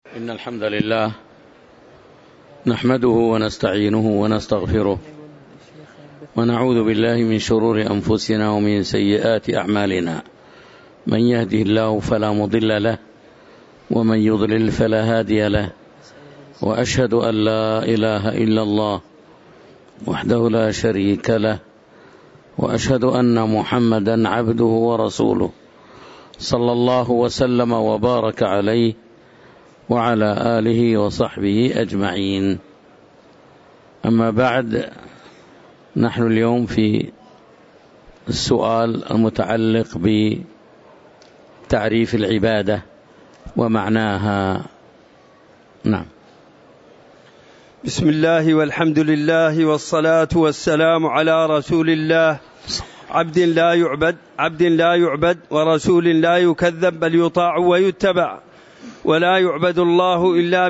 إن الحمد لله نحمده ونستعينه ونستغفره ونعوذ بالله من شرور أنفسنا ومن سيئات أعمالنا. من يهده الله فلا مضل له ومن يضلل فلا هادي له، وأشهد أن لا إله إلا الله وحده لا شريك له، وأشهد أن محمدا عبده ورسوله صلى الله وسلم وبارك عليه وعلى آله وصحبه أجمعين. أما بعد، نحن اليوم في السؤال المتعلق بتعريف العبادة ومعناها. نعم. بسم الله والحمد لله والصلاة والسلام على رسول الله، عبد لا يعبد ورسول لا يكذب بل يطاع ويتبع، ولا يعبد الله إلا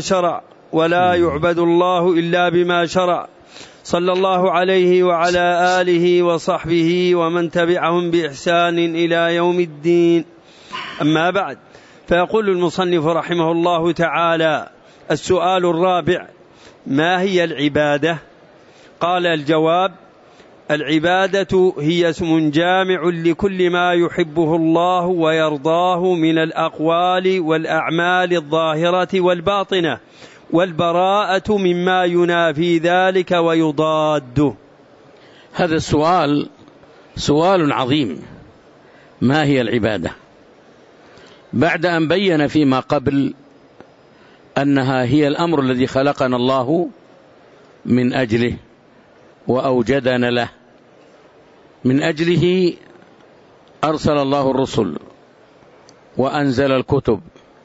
بما شرع صلى الله عليه وعلى آله وصحبه ومن تبعهم بإحسان إلى يوم الدين. أما بعد، فيقول المصنف رحمه الله تعالى: السؤال الرابع: ما هي العبادة؟ قال: الجواب: العبادة هي اسم جامع لكل ما يحبه الله ويرضاه من الأقوال والأعمال الظاهرة والباطنة، والبراءة مما ينافي ذلك ويضاده. هذا السؤال سؤال عظيم. ما هي العبادة؟ بعد أن بين فيما قبل أنها هي الأمر الذي خلقنا الله من أجله وأوجدنا له، من أجله أرسل الله الرسل وأنزل الكتب،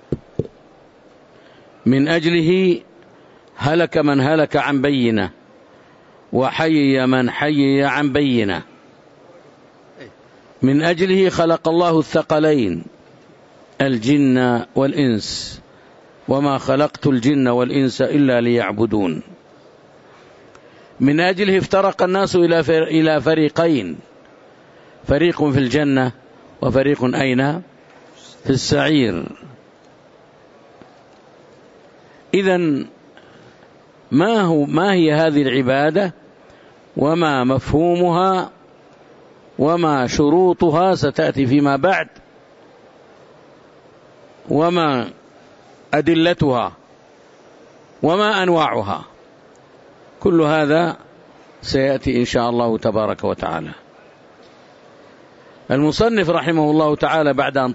من أجله هلك من هلك عن بينة وحيي من حيي عن بينة، من أجله خلق الله الثقلين الجن والإنس، وما خلقت الجن والإنس إلا ليعبدون. من أجله افترق الناس إلى فريقين، فريق في الجنة وفريق أين؟ في السعير. إذن ما هي هذه العبادة وما مفهومها وما شروطها ستأتي فيما بعد، وما أدلتها وما أنواعها؟ كل هذا سيأتي إن شاء الله تبارك وتعالى. المصنف رحمه الله تعالى بعد أن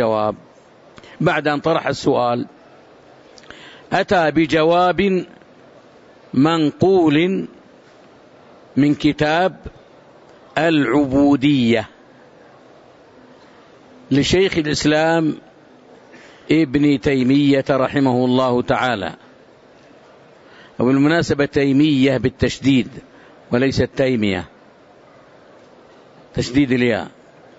طرح السؤال، أتى بجواب منقول من كتاب العبودية لشيخ الإسلام ابن تيمية رحمه الله تعالى. وبالمناسبة تيمية بالتشديد وليست تيمية، تشديد الياء.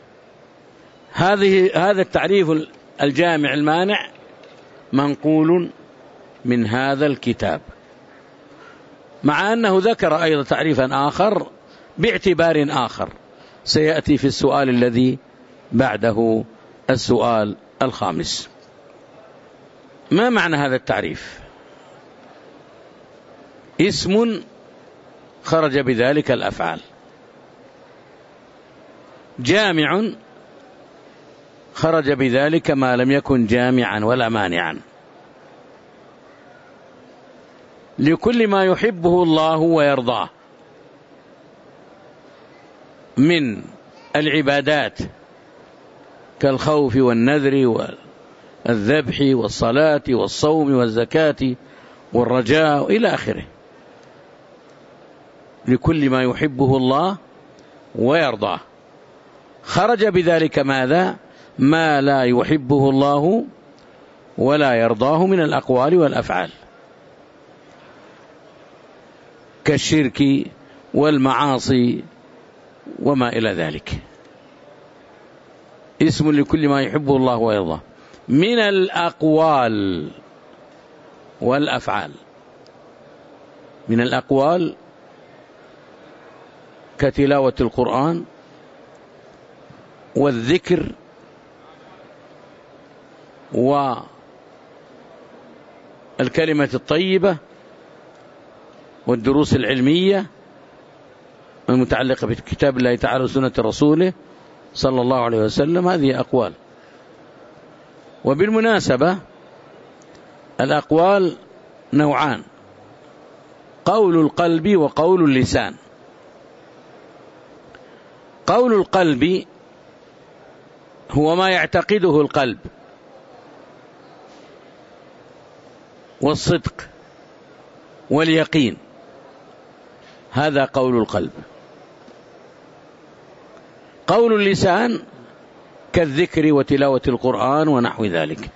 هذا التعريف الجامع المانع منقول من هذا الكتاب، مع أنه ذكر أيضا تعريفا آخر باعتبار آخر سيأتي في السؤال الذي بعده، السؤال الخامس. ما معنى هذا التعريف؟ اسم خرج بذلك الأفعال، جامع خرج بذلك ما لم يكن جامعا ولا مانعا، لكل ما يحبه الله ويرضاه من العبادات كالخوف والنذر والذبح والصلاة والصوم والزكاة والرجاء إلى آخره. لكل ما يحبه الله ويرضاه. خرج بذلك ماذا؟ ما لا يحبه الله ولا يرضاه من الأقوال والأفعال، كالشرك والمعاصي وما إلى ذلك. اسم لكل ما يحبه الله ويرضاه من الأقوال والأفعال. من الأقوال كتلاوة القرآن والذكر الكلمة الطيبة والدروس العلمية المتعلقة بكتاب الله تعالى وسنة رسوله صلى الله عليه وسلم، هذه أقوال. وبالمناسبة الأقوال نوعان: قول القلب وقول اللسان. قول القلب هو ما يعتقده القلب والصدق واليقين، هذا قول القلب. قول اللسان كالذكر وتلاوة القرآن ونحو ذلك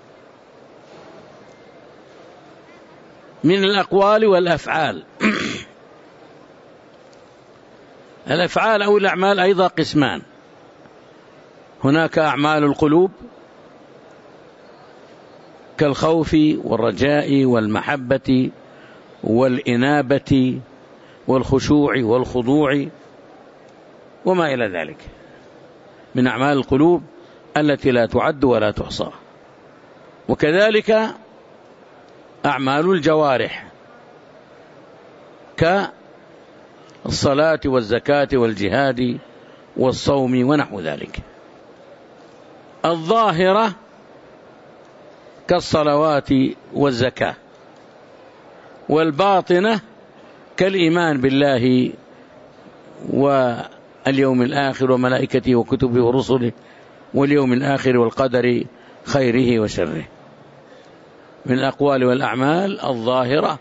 من الأقوال والأفعال. الأفعال أو الأعمال أيضا قسمان: هناك أعمال القلوب كالخوف والرجاء والمحبة والإنابة والخشوع والخضوع وما إلى ذلك من أعمال القلوب التي لا تعد ولا تحصى. وكذلك أعمال الجوارح كالصلاة والزكاة والجهاد والصوم ونحو ذلك. الظاهرة كالصلوات والزكاة، والباطنة كالإيمان بالله واليوم الآخر وملائكته وكتبه ورسله واليوم الآخر والقدر خيره وشره. من الأقوال والأعمال الظاهرة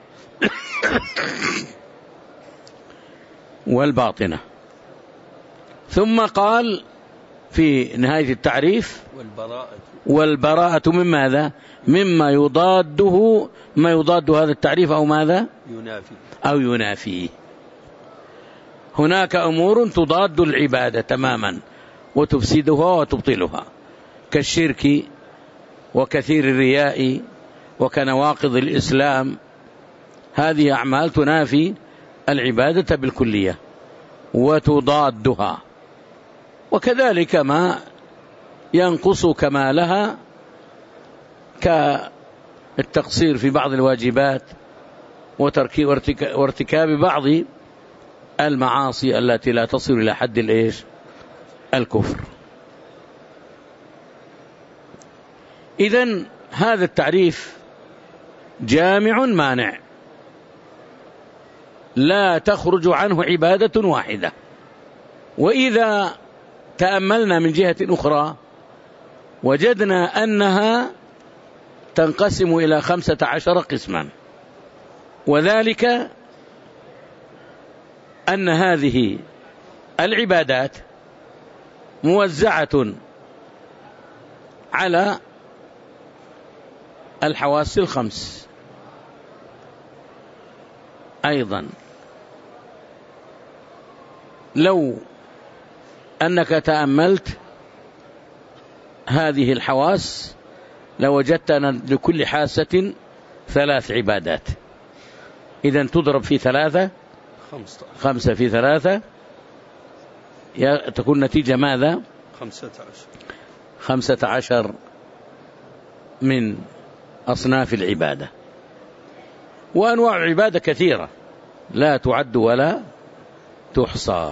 والباطنة. ثم قال في نهاية التعريف: والبراءة من ماذا؟ مما يضاده، ما يضاد هذا التعريف أو ماذا؟ أو ينافيه. هناك أمور تضاد العبادة تماما وتفسدها وتبطلها، كالشرك وكثير الرياء وكنواقض الإسلام. هذه أعمال تنافي العبادة بالكلية وتضادها. وكذلك ما ينقص كمالها كالتقصير في بعض الواجبات وارتكاب بعض المعاصي التي لا تصل إلى حد الكفر. إذن هذا التعريف جامع مانع، لا تخرج عنه عبادة واحدة. وإذا تأملنا من جهة أخرى وجدنا أنها تنقسم إلى 15 قسما، وذلك أن هذه العبادات موزعة على الحواس الخمس أيضا. لو أنك تأملت هذه الحواس لوجدت أن لكل حاسة 3 عبادات. إذن تضرب في 3 5 في 3 تكون نتيجة ماذا؟ 15 من أصناف العبادة. وأنواع العبادة كثيرة لا تعد ولا تحصى.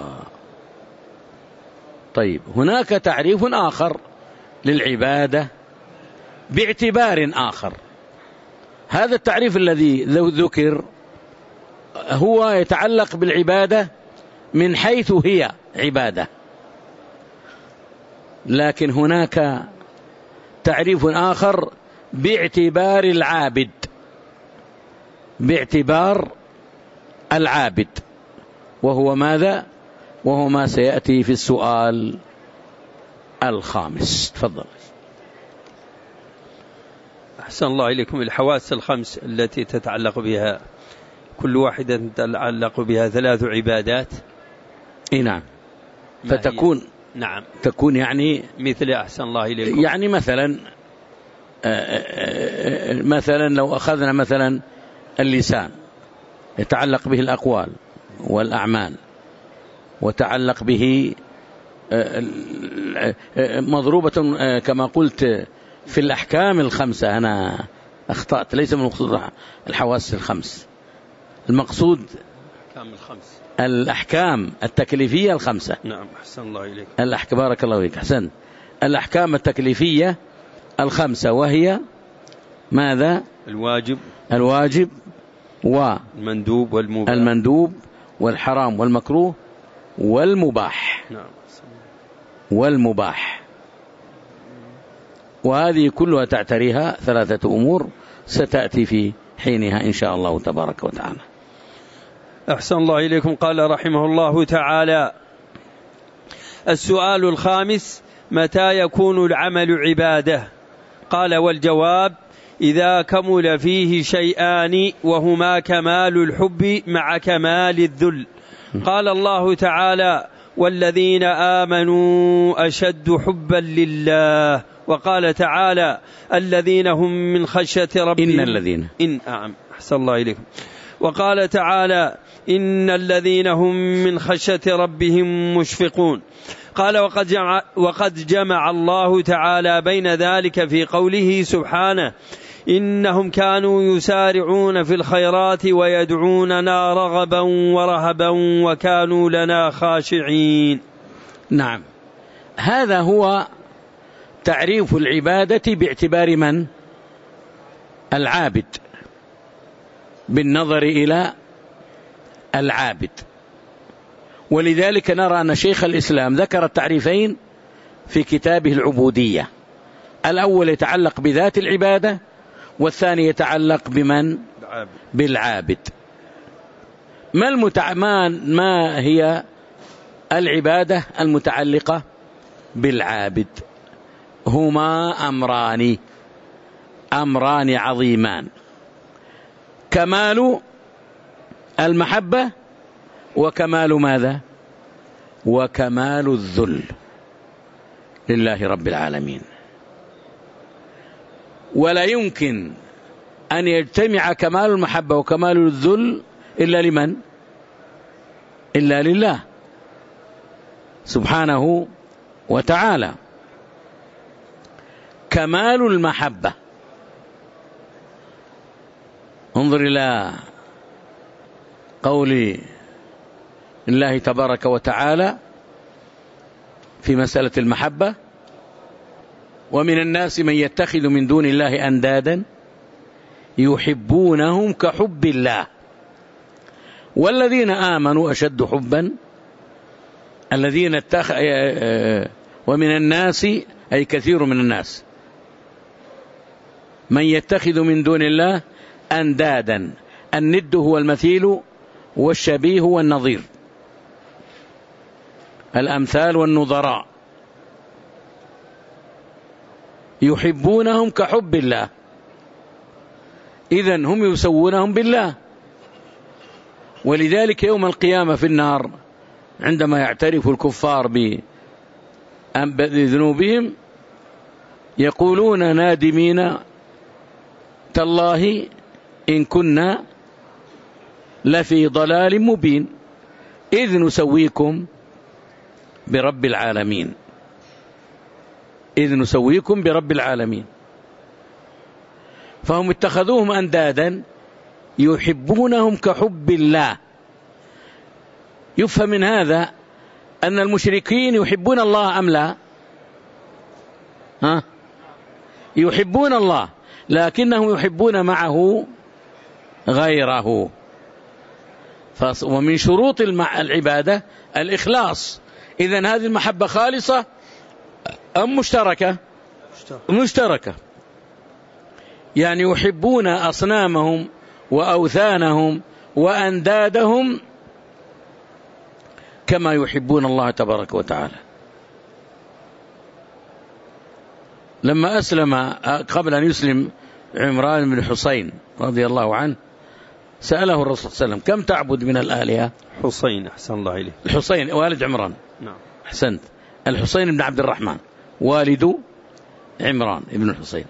طيب، هناك تعريف آخر للعبادة باعتبار آخر. هذا التعريف الذي ذكر هو يتعلق بالعبادة من حيث هي عبادة، لكن هناك تعريف آخر باعتبار العابد، باعتبار العابد، وهو ماذا؟ وهو ما سيأتي في السؤال الخامس. تفضل. أحسن الله إليكم. الحواس الخمس التي تتعلق بها كل واحدة تتعلق بها 3 عبادات. نعم. فتكون نعم تكون يعني مثل أحسن الله إليكم، يعني مثلا لو أخذنا مثلا اللسان يتعلق به الأقوال والأعمال، وتعلق به مضروبة كما قلت في الأحكام ال5. أنا أخطأت، ليس من المقصود الحواس الخمس، المقصود الأحكام التكليفية الخمسة. نعم أحسن الله إليك. بارك الله فيك، أحسن. الأحكام التكليفية الخمسة، وهي ماذا؟ الواجب والمندوب والحرام والمكروه والمباح. نعم. والمباح، وهذه كلها تعتريها ثلاثة أمور ستأتي في حينها إن شاء الله تبارك وتعالى. أحسن الله إليكم. قال رحمه الله تعالى: السؤال الخامس: متى يكون العمل عبادة؟ قال: والجواب: إذا كمل فيه شيئان، وهما كمال الحب مع كمال الذل. قال الله تعالى: والذين آمنوا أشد حبا لله. وقال تعالى: الذين هم من خشية ربهم أحسن الله إليكم. وقال تعالى: إن الذين هم من خشية ربهم مشفقون. قال: وقد جمع الله تعالى بين ذلك في قوله سبحانه: إنهم كانوا يسارعون في الخيرات ويدعوننا رغبا ورهبا وكانوا لنا خاشعين. نعم، هذا هو تعريف العبادة باعتبار من؟ العابد، بالنظر إلى العابد. ولذلك نرى أن شيخ الإسلام ذكر التعريفين في كتابه العبودية. الأول يتعلق بذات العبادة، والثاني يتعلق بمن؟ بالعابد. ما هي العبادة المتعلقة بالعابد؟ هما أمران عظيمان: كمال المحبة، وكمال ماذا؟ وكمال الذل لله رب العالمين. ولا يمكن أن يجتمع كمال المحبة وكمال الذل إلا لمن؟ إلا لله سبحانه وتعالى. كمال المحبة، انظر إلى قول الله تبارك وتعالى في مسألة المحبة: ومن الناس من يتخذ من دون الله أندادا يحبونهم كحب الله والذين آمنوا أشد حبا. الذين ومن الناس أي كثير من الناس من يتخذ من دون الله أندادا. الند هو المثيل والشبيه والنظير، الأمثال والنظراء. يحبونهم كحب الله، إذن هم يسوونهم بالله. ولذلك يوم القيامة في النار عندما يعترف الكفار بذنوبهم يقولون نادمين: تالله إن كنا لفي ضلال مبين إذ نسويكم برب العالمين. إذ نسويكم برب العالمين. فهم اتخذوهم أندادا يحبونهم كحب الله. يفهم من هذا أن المشركين يحبون الله أم لا؟ يحبون الله، لكنهم يحبون معه غيره. ومن شروط العبادة الإخلاص. إذن هذه المحبة خالصة أم مشتركة؟ مشتركة. يعني يحبون أصنامهم وأوثانهم وأندادهم كما يحبون الله تبارك وتعالى. لما أسلم قبل أن يسلم عمران بن حسين رضي الله عنه سأله الرسول صلى الله عليه وسلم: كم تعبد من الآلهة؟ حسين أحسن الله إليه. الحسين والد عمران. نعم أحسنت. الحسين بن عبد الرحمن والد عمران بن الحسين.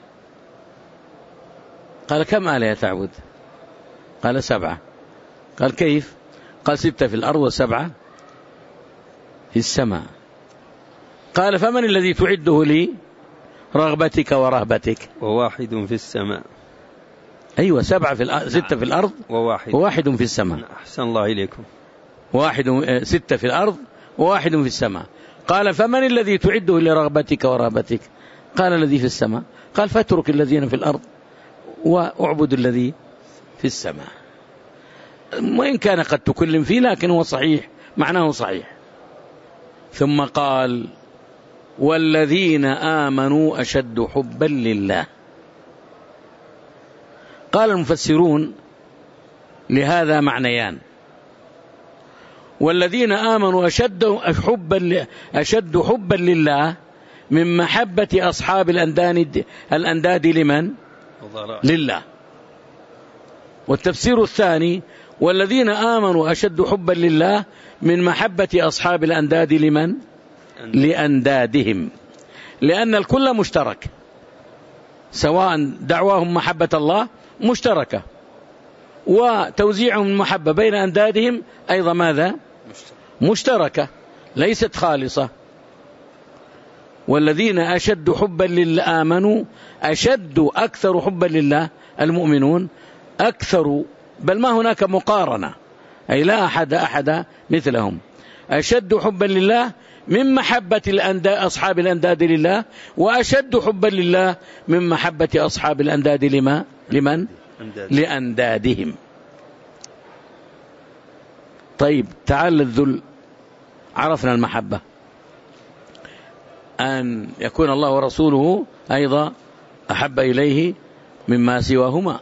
قال: كم آلهة تعبد؟ قال: 7. قال: كيف؟ قال: 6 في الأرض و7 في السماء. قال: فمن الذي تعده لي رغبتك ورهبتك؟ وواحد في السماء. أيوة 6 في الأرض وواحد في السماء. أحسن الله إليكم. 6 في الأرض وواحد في السماء. قال فمن الذي تعده لرغبتك ورهبتك؟ قال الذي في السماء. قال فاترك الذين في الأرض واعبد الذي في السماء. وإن كان قد تكلم فيه لكن هو صحيح، معناه صحيح. ثم قال والذين آمنوا أشد حبا لله. قال المفسرون لهذا معنيان: والذين آمنوا أشد حبا لله من محبة أصحاب الأنداد لمن؟ لله. والتفسير الثاني: والذين آمنوا أشد حبا لله من محبة أصحاب الأنداد لمن؟ لأندادهم، لأن الكل مشترك، سواء دعواهم محبة الله مشتركة، وتوزيعهم المحبة بين أندادهم أيضا ماذا؟ مشتركة، ليست خالصة. والذين أشد حبا لله آمنوا أكثر حبا لله، المؤمنون أكثر، بل ما هناك مقارنة، أي لا أحد مثلهم. أشد حبا لله من محبة أصحاب الأنداد لله، وأشد حبا لله من محبة أصحاب الأنداد لمن؟ لأندادهم. طيب تعال الذل. عرفنا المحبة، أن يكون الله ورسوله أيضا أحب إليه مما سواهما،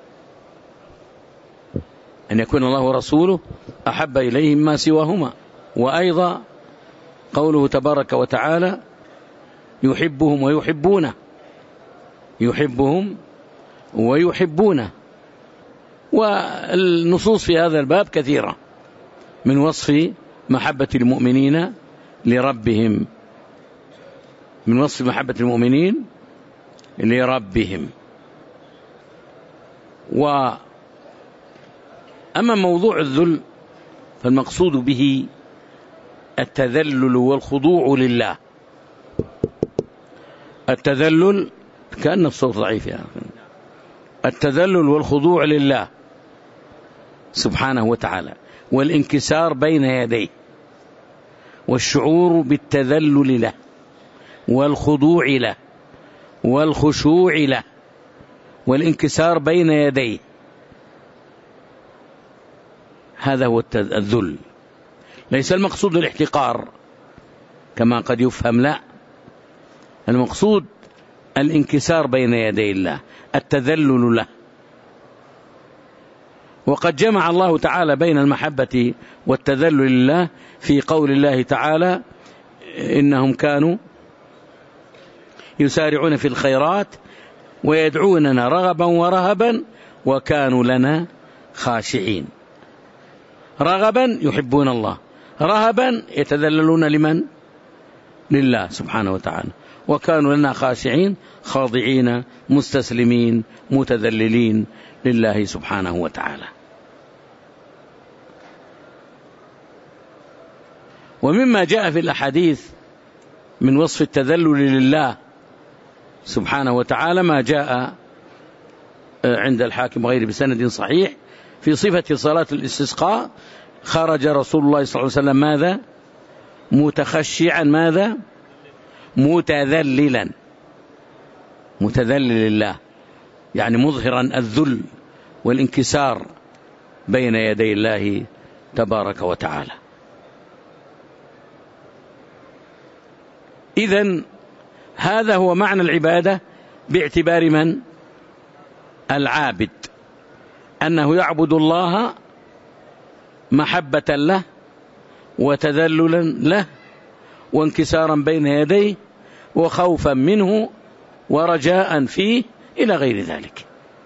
أن يكون الله ورسوله أحب إليه مما سواهما. وأيضا قوله تبارك وتعالى يحبهم ويحبونه، يحبهم ويحبونه. والنصوص في هذا الباب كثيرة من وصف محبة المؤمنين لربهم، من وصف محبة المؤمنين لربهم. وأما موضوع الذل فالمقصود به التذلل والخضوع لله. التذلل، كأن الصوت ضعيف يعني. التذلل والخضوع لله سبحانه وتعالى، والانكسار بين يديه، والشعور بالتذلل له، والخضوع له، والخشوع له، والانكسار بين يديه. هذا هو الذل. ليس المقصود الاحتقار كما قد يفهم، لا، المقصود الانكسار بين يدي الله، التذلل له. وقد جمع الله تعالى بين المحبة والتذلل لله في قول الله تعالى إنهم كانوا يسارعون في الخيرات ويدعوننا رغبا ورهبا وكانوا لنا خاشعين. رغبا يحبون الله، رهبا يتذللون لمن؟ لله سبحانه وتعالى. وكانوا لنا خاشعين، خاضعين مستسلمين متذللين لله سبحانه وتعالى. ومما جاء في الأحاديث من وصف التذلل لله سبحانه وتعالى ما جاء عند الحاكم غير بسند صحيح في صفة صلاة الاستسقاء: خرج رسول الله صلى الله عليه وسلم ماذا؟ متخشعا، ماذا؟ متذللا، متذلل لله، يعني مظهرا الذل والانكسار بين يدي الله تبارك وتعالى. إذن هذا هو معنى العبادة باعتبار من؟ العابد، أنه يعبد الله محبة له وتذللا له وانكسارا بين يديه وخوفا منه ورجاء فيه إلى غير ذلك.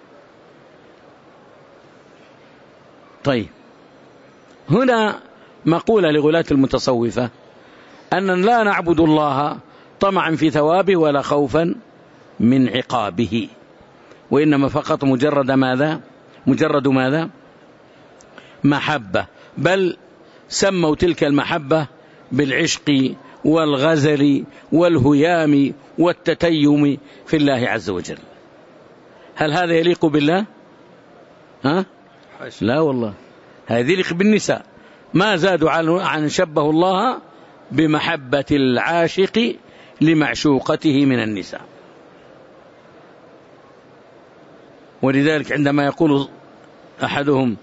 طيب، هنا مقولة لغلاة المتصوفة أن لا نعبد الله طمعا في ثوابه ولا خوفا من عقابه، وإنما فقط مجرد ماذا؟ محبة. بل سموا تلك المحبة بالعشق والغزل والهيام والتتيم في الله عز وجل. هل هذا يليق بالله؟ ها؟ لا والله، هذه لق بالنساء، ما زادوا عن شبه الله بمحبة العاشق لمعشوقته من النساء. ولذلك عندما يقول أحدهم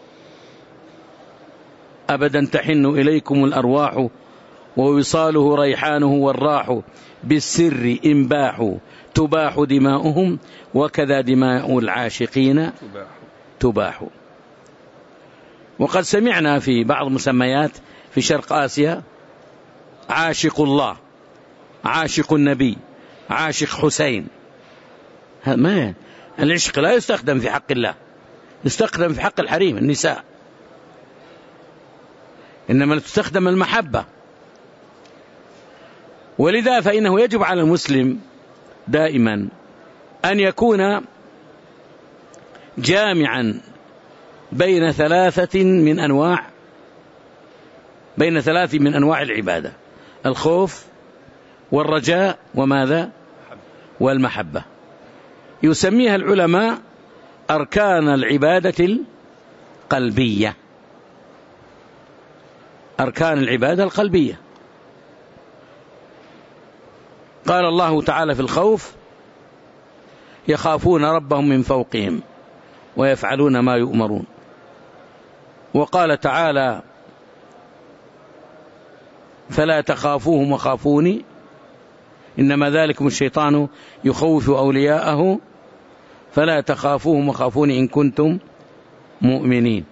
أبدا تحن إليكم الأرواح ووصاله ريحانه والراح بالسر إنباح تباح دماؤهم وكذا دماء العاشقين تباح. وقد سمعنا في بعض مسميات في شرق آسيا عاشق الله، عاشق النبي، عاشق حسين. ما العشق لا يستخدم في حق الله، يستخدم في حق الحريم النساء، إنما تستخدم المحبة. ولذا فإنه يجب على المسلم دائما أن يكون جامعا بين ثلاث من أنواع العبادة: الخوف والرجاء وماذا؟ والمحبة. يسميها العلماء أركان العبادة القلبية، أركان العبادة القلبية. قال الله تعالى في الخوف: يخافون ربهم من فوقهم ويفعلون ما يؤمرون. وقال تعالى: فلا تخافوهم وخافوني إنما ذلكم الشيطان يخوف أولياءه فلا تخافوهم وخافوني إن كنتم مؤمنين.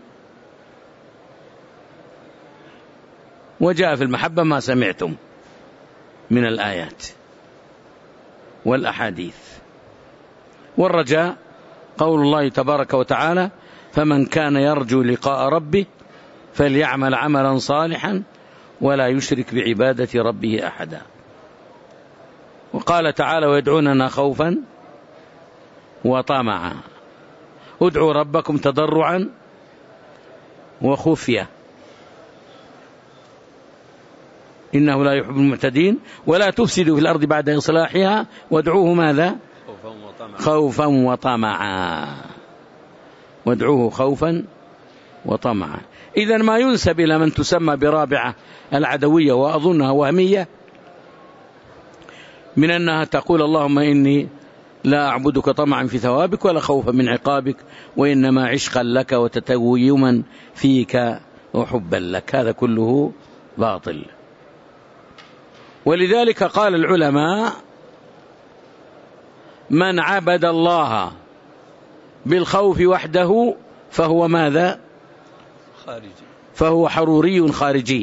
وجاء في المحبة ما سمعتم من الآيات والأحاديث. والرجاء قول الله تبارك وتعالى: فمن كان يرجو لقاء ربه فليعمل عملا صالحا ولا يشرك بعبادة ربه أحدا. وقال تعالى: ويدعوننا خوفا وطمعا ادعوا ربكم تضرعا وخفية إنه لا يحب المعتدين ولا تفسدوا في الأرض بعد إصلاحها وادعوه ماذا؟ خوفا وطمعا. وادعوه خوفا وطمعا. إذن ما ينسب إلى من تسمى برابعة العدوية وأظنها وهمية من أنها تقول: اللهم إني لا أعبدك طمعا في ثوابك ولا خوفا من عقابك وإنما عشقا لك وتتويما فيك وحبا لك. هذا كله باطل. ولذلك قال العلماء: من عبد الله بالخوف وحده فهو ماذا؟ خارجي، فهو حروري خارجي.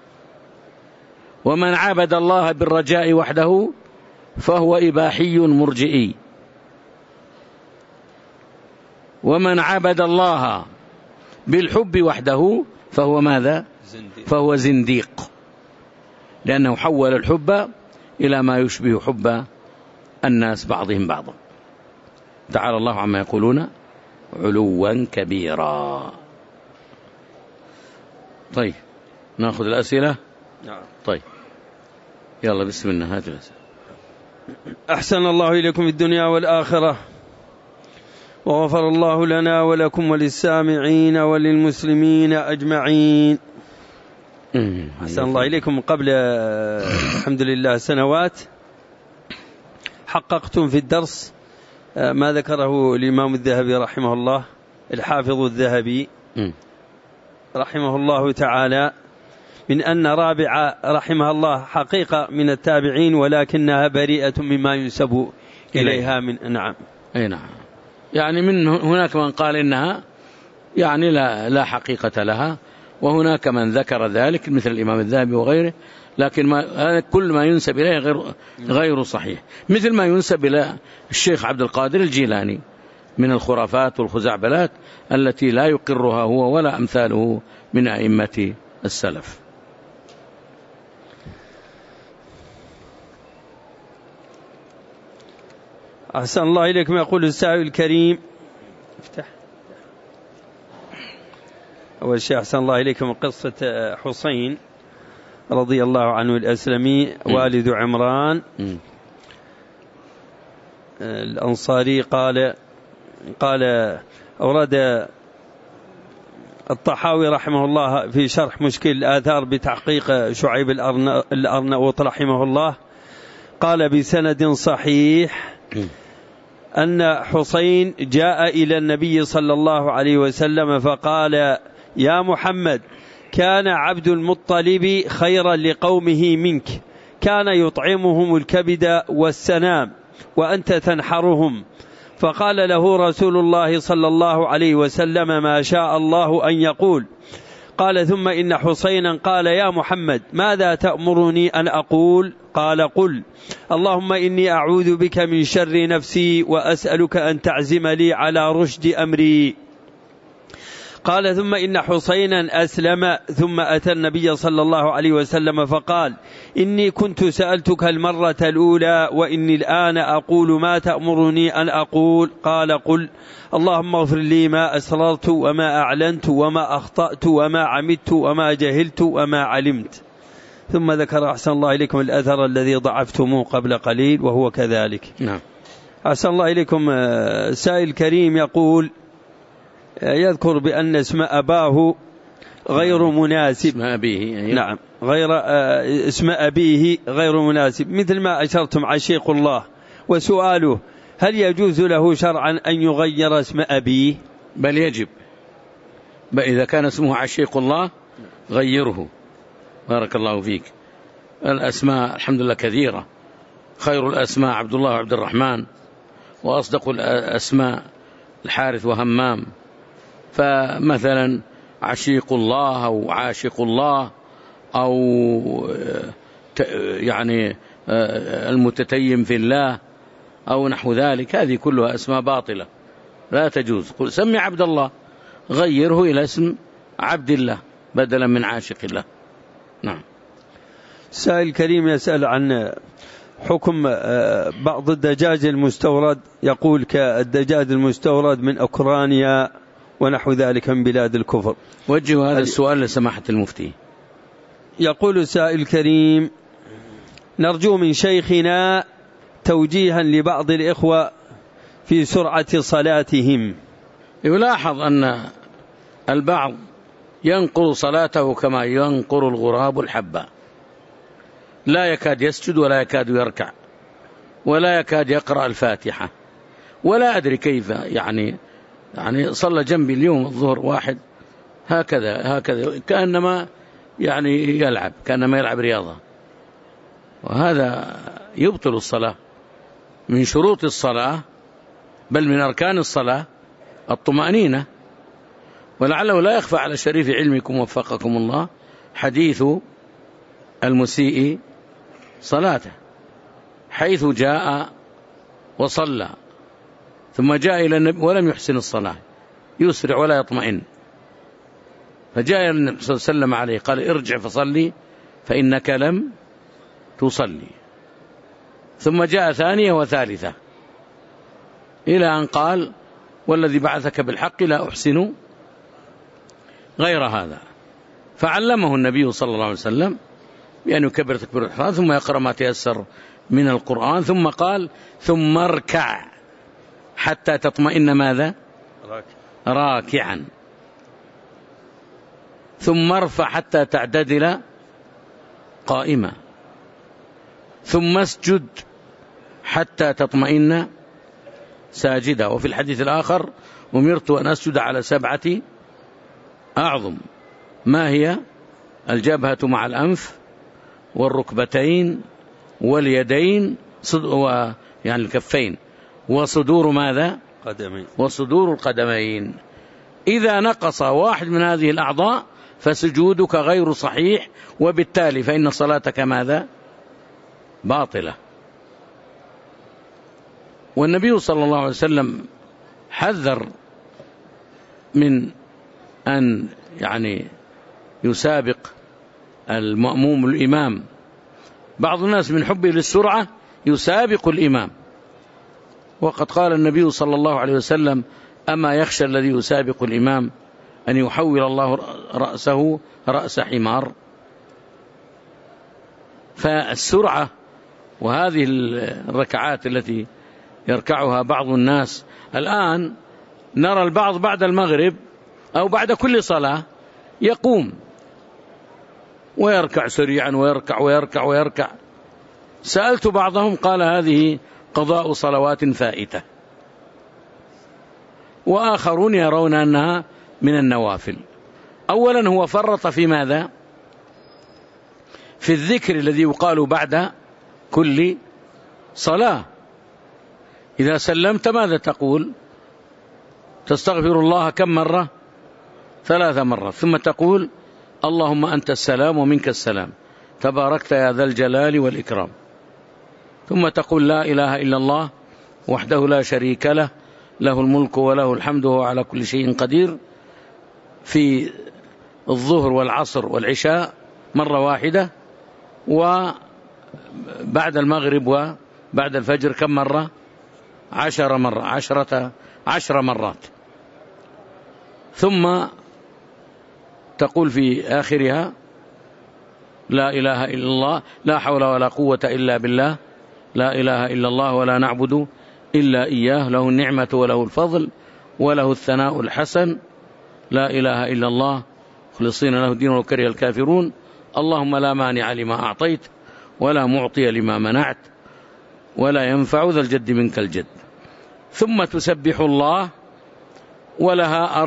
ومن عبد الله بالرجاء وحده فهو إباحي مرجئي. ومن عبد الله بالحب وحده فهو ماذا؟ فهو زنديق، لأنه حول الحب إلى ما يشبه حب الناس بعضهم بعضا. تعالى الله عما يقولون علوا كبيرا. طيب نأخذ الأسئلة. طيب يلا بسم الله، هات الأسئلة. أحسن الله إليكم في الدنيا والآخرة، وغفر الله لنا ولكم وللسامعين وللمسلمين أجمعين. أحسن الله إليكم. قبل الحمد لله سنوات حققتم في الدرس ما ذكره الإمام الذهبي رحمه الله، الحافظ الذهبي رحمه الله تعالى، من أن رابعة رحمه الله حقيقة من التابعين ولكنها بريئة مما ينسب إليها من نعم. أي نعم، يعني من هناك من قال إنها يعني لا حقيقة لها، وهناك من ذكر ذلك مثل الإمام الذهبي وغيره، لكن كل ما ينسب إليه غير صحيح، مثل ما ينسب إلى الشيخ عبد القادر الجيلاني من الخرافات والخزعبلات التي لا يقرها هو ولا أمثاله من أئمة السلف. أحسن الله إليكم. يقول السائل الكريم: افتح أول شيء أحسن الله إليكم قصة حسين رضي الله عنه الأسلمي والد عمران الأنصاري. قال أورد الطحاوي رحمه الله في شرح مشكل الآثار بتحقيق شعيب الأرناؤوط رحمه الله، قال بسند صحيح أن حسين جاء إلى النبي صلى الله عليه وسلم فقال: يا محمد، كان عبد المطلب خيرا لقومه منك، كان يطعمهم الكبد والسنام وأنت تنحرهم. فقال له رسول الله صلى الله عليه وسلم: ما شاء الله أن يقول. قال: ثم إن حسينا قال: يا محمد، ماذا تأمرني أن أقول؟ قال: قل: اللهم إني أعوذ بك من شر نفسي وأسألك أن تعزم لي على رشد أمري. قال: ثم إن حسينا أسلم ثم أتى النبي صلى الله عليه وسلم فقال: إني كنت سألتك المرة الأولى وإني الآن أقول ما تأمرني أن أقول. قال: قل: اللهم اغفر لي ما أسررت وما أعلنت وما أخطأت وما عمدت وما جهلت وما علمت. ثم ذكر أحسن الله إليكم الأثر الذي ضعفتموه قبل قليل وهو كذلك. نعم. أحسن الله إليكم. سائل كريم يقول، يذكر بأن اسم أباه غير مناسب. اسم أبيه. نعم، اسم أبيه غير مناسب، مثل ما أشرتم عشيق الله. وسؤاله: هل يجوز له شرعا أن يغير اسم أبيه؟ بل يجب، إذا كان اسمه عشيق الله غيره. بارك الله فيك. الأسماء الحمد لله كثيرة، خير الأسماء عبد الله وعبد الرحمن، وأصدق الأسماء الحارث وهمام. فمثلا عشيق الله أو عاشق الله أو يعني المتتيم في الله أو نحو ذلك، هذه كلها أسماء باطلة لا تجوز. قل سمي عبد الله، غيره إلى اسم عبد الله بدلا من عاشق الله. نعم. سائل كريم يسأل عن حكم بعض الدجاج المستورد، يقول كالدجاج المستورد من أوكرانيا ونحو ذلك من بلاد الكفر. وجه هذا السؤال لسماحة المفتي. يقول سائل كريم: نرجو من شيخنا توجيها لبعض الإخوة في سرعة صلاتهم. يلاحظ أن البعض ينقر صلاته كما ينقر الغراب الحبة، لا يكاد يسجد ولا يكاد يركع ولا يكاد يقرأ الفاتحة، ولا أدري كيف يعني صلى جنبي اليوم الظهر واحد هكذا كأنما كأنما يلعب رياضة، وهذا يبطل الصلاة. من شروط الصلاة بل من أركان الصلاة الطمأنينة. ولعله لا يخفى على شريف علمكم وفقكم الله حديث المسيء صلاته، حيث جاء وصلى ثم جاء إلى النبي ولم يحسن الصلاة، يسرع ولا يطمئن، فجاء النبي صلى الله عليه وسلم عليه قال: ارجع فصلي فإنك لم تصلي. ثم جاء ثانية وثالثة إلى أن قال: والذي بعثك بالحق لا أحسن غير هذا. فعلمه النبي صلى الله عليه وسلم بأن يكبر تكبير الإحرام ثم يقرأ ما تيسر من القرآن، ثم قال: ثم اركع حتى تطمئن ماذا؟ راكعا، ثم ارفع حتى تعتدل قائما، ثم اسجد حتى تطمئن ساجدا. وفي الحديث الآخر: أمرت أن أسجد على 7 أعظم، ما هي؟ الجبهة مع الأنف والركبتين واليدين يعني الكفين، وصدور ماذا؟ قدمين، وصدور القدمين. إذا نقص واحد من هذه الأعضاء فسجودك غير صحيح، وبالتالي فإن صلاتك ماذا؟ باطلة. والنبي صلى الله عليه وسلم حذر من أن يسابق المأموم الإمام. بعض الناس من حبه للسرعة يسابق الإمام، وقد قال النبي صلى الله عليه وسلم: أما يخشى الذي يسابق الإمام أن يحول الله رأسه رأس حمار. فالسرعة وهذه الركعات التي يركعها بعض الناس الآن نرى البعض بعد المغرب أو بعد كل صلاة يقوم ويركع سريعا ويركع ويركع ويركع. سألت بعضهم قال هذه قضاء صلوات فائتة، وآخرون يرون أنها من النوافل. أولا هو فرط في ماذا؟ في الذكر الذي يقال بعد كل صلاة. إذا سلمت ماذا تقول؟ تستغفر الله كم مرة؟ 3 مرات، ثم تقول اللهم أنت السلام ومنك السلام تباركت يا ذا الجلال والإكرام، ثم تقول لا إله إلا الله وحده لا شريك له له الملك وله الحمد وهو على كل شيء قدير، في الظهر والعصر والعشاء مرة واحدة، وبعد المغرب وبعد الفجر كم مرة؟ 10 مرة، 10 مرات. ثم تقول في آخرها لا إله إلا الله لا حول ولا قوة إلا بالله لا إله إلا الله ولا نعبد إلا إياه له النعمة وله الفضل وله الثناء الحسن لا إله إلا الله خلصين له الدين ولو كره الكافرون اللهم لا مانع لما أعطيت ولا معطي لما منعت ولا ينفع ذا الجد منك الجد. ثم تسبح الله، ولها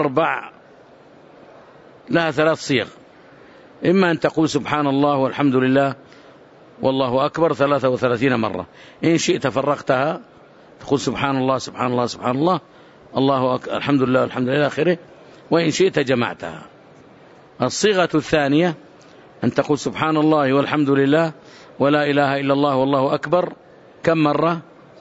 3 صيغ، إما أن تقول سبحان الله والحمد لله والله أكبر 33 مرة، إن شئت فرقتها تقول سبحان الله سبحان الله سبحان الله الله أكبر الحمد لله الحمد لله آخره، وإن شئت جمعتها. الصيغة الثانية أن تقول سبحان الله والحمد لله ولا إله إلا الله والله أكبر كم مرة؟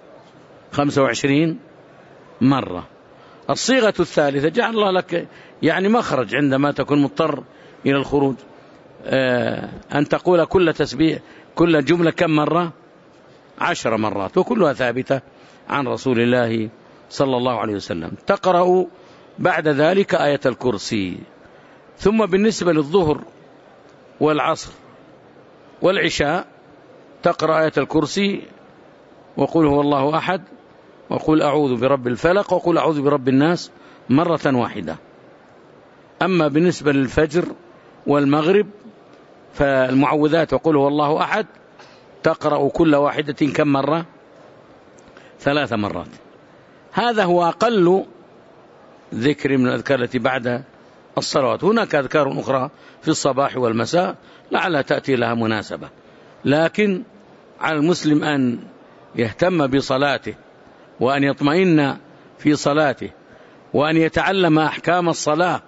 25 مرة. الصيغة الثالثة جعل الله لك يعني مخرج عندما تكون مضطر إلى الخروج، أن تقول كل تسبيح كل جملة كم مرة؟ 10 مرات، وكلها ثابتة عن رسول الله صلى الله عليه وسلم. تقرأ بعد ذلك آية الكرسي. ثم بالنسبة للظهر والعصر والعشاء تقرأ آية الكرسي وقل هو الله أحد وقل أعوذ برب الفلق وقل أعوذ برب الناس مرة واحدة. أما بالنسبة للفجر والمغرب فالمعوذات وقل هو الله أحد تقرأ كل واحدة كم مرة؟ 3 مرات. هذا هو أقل ذكر من الأذكار التي بعد الصلوات. هناك أذكار أخرى في الصباح والمساء لعلها تأتي لها مناسبة، لكن على المسلم أن يهتم بصلاته وأن يطمئن في صلاته وأن يتعلم أحكام الصلاة،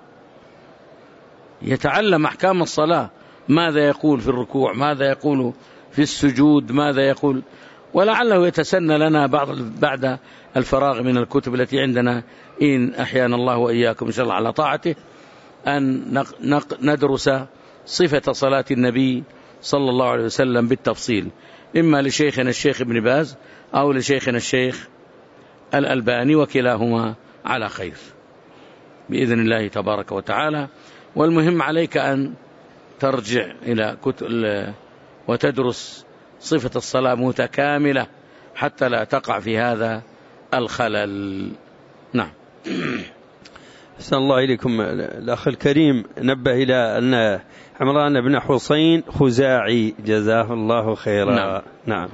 يتعلم أحكام الصلاة، ماذا يقول في الركوع، ماذا يقول في السجود، ماذا يقول، ولعله يتسنى لنا بعد الفراغ من الكتب التي عندنا إن أحيانا الله وإياكم إن شاء الله على طاعته أن ندرس صفة صلاة النبي صلى الله عليه وسلم بالتفصيل، إما لشيخنا الشيخ ابن باز أو لشيخنا الشيخ الألباني، وكلاهما على خير بإذن الله تبارك وتعالى. والمهم عليك أن ترجع إلى كتب وتدرس صفة الصلاة متكاملة حتى لا تقع في هذا الخلل. نعم. أحسن الله إليكم. الأخ الكريم نبه إلى أن عمران بن حسين خزاعي جزاه الله خيرا. نعم. نعم.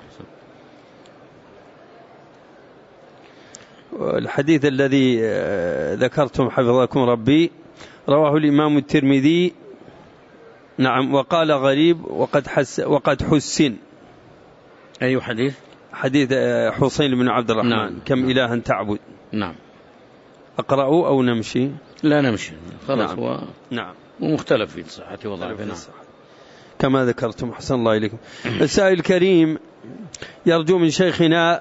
الحديث الذي ذكرتم حفظكم ربي رواه الإمام الترمذي. نعم. وقال غريب وقد حسن. أي حديث؟ حديث حسين بن عبد الرحمن. نعم. كم نعم. إلها تعبد. نعم. أقرأ أو نمشي؟ لا نمشي خلاص. نعم. هو نعم. ومختلف في صحته وضعفه. نعم. كما ذكرتم. حسن الله إليكم. السائل الكريم يرجو من شيخنا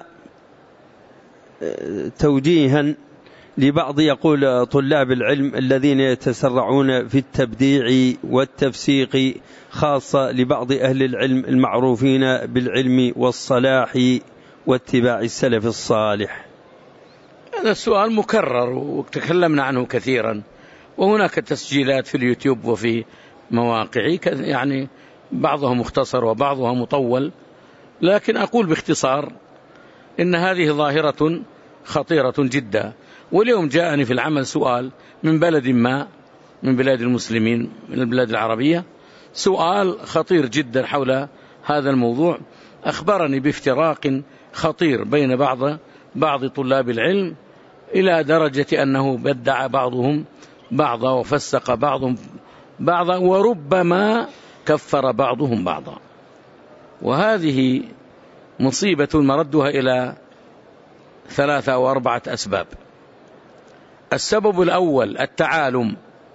توجيها لبعض يقول طلاب العلم الذين يتسرعون في التبديع والتفسيق، خاصة لبعض أهل العلم المعروفين بالعلم والصلاح واتباع السلف الصالح. هذا السؤال مكرر وتكلمنا عنه كثيرا، وهناك تسجيلات في اليوتيوب وفي مواقع يعني بعضها مختصر وبعضها مطول، لكن أقول باختصار إن هذه ظاهرة خطيرة جدا، واليوم جاءني في العمل سؤال من بلد ما من بلاد المسلمين من البلاد العربية، سؤال خطير جدا حول هذا الموضوع، أخبرني بافتراق خطير بين بعض طلاب العلم إلى درجة أنه بدع بعضهم بعضا وفسق بعضهم بعضا وربما كفر بعضهم بعضا. وهذه مصيبة مردها إلى 3 أو 4 أسباب. السبب الأول التعالم،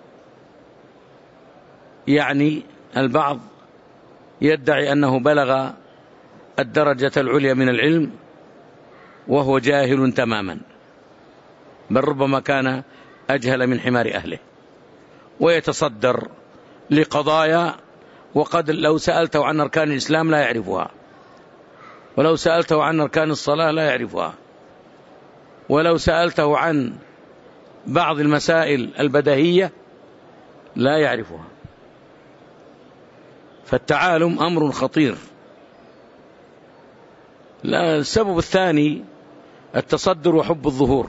يعني البعض يدعي أنه بلغ الدرجة العليا من العلم وهو جاهل تماما، بل ربما كان أجهل من حمار أهله، ويتصدر لقضايا وقد لو سألته عن أركان الإسلام لا يعرفها، ولو سألته عن أركان الصلاة لا يعرفها، ولو سألته عن بعض المسائل البديهية لا يعرفها. فالتعالم أمر خطير. السبب الثاني التصدر وحب الظهور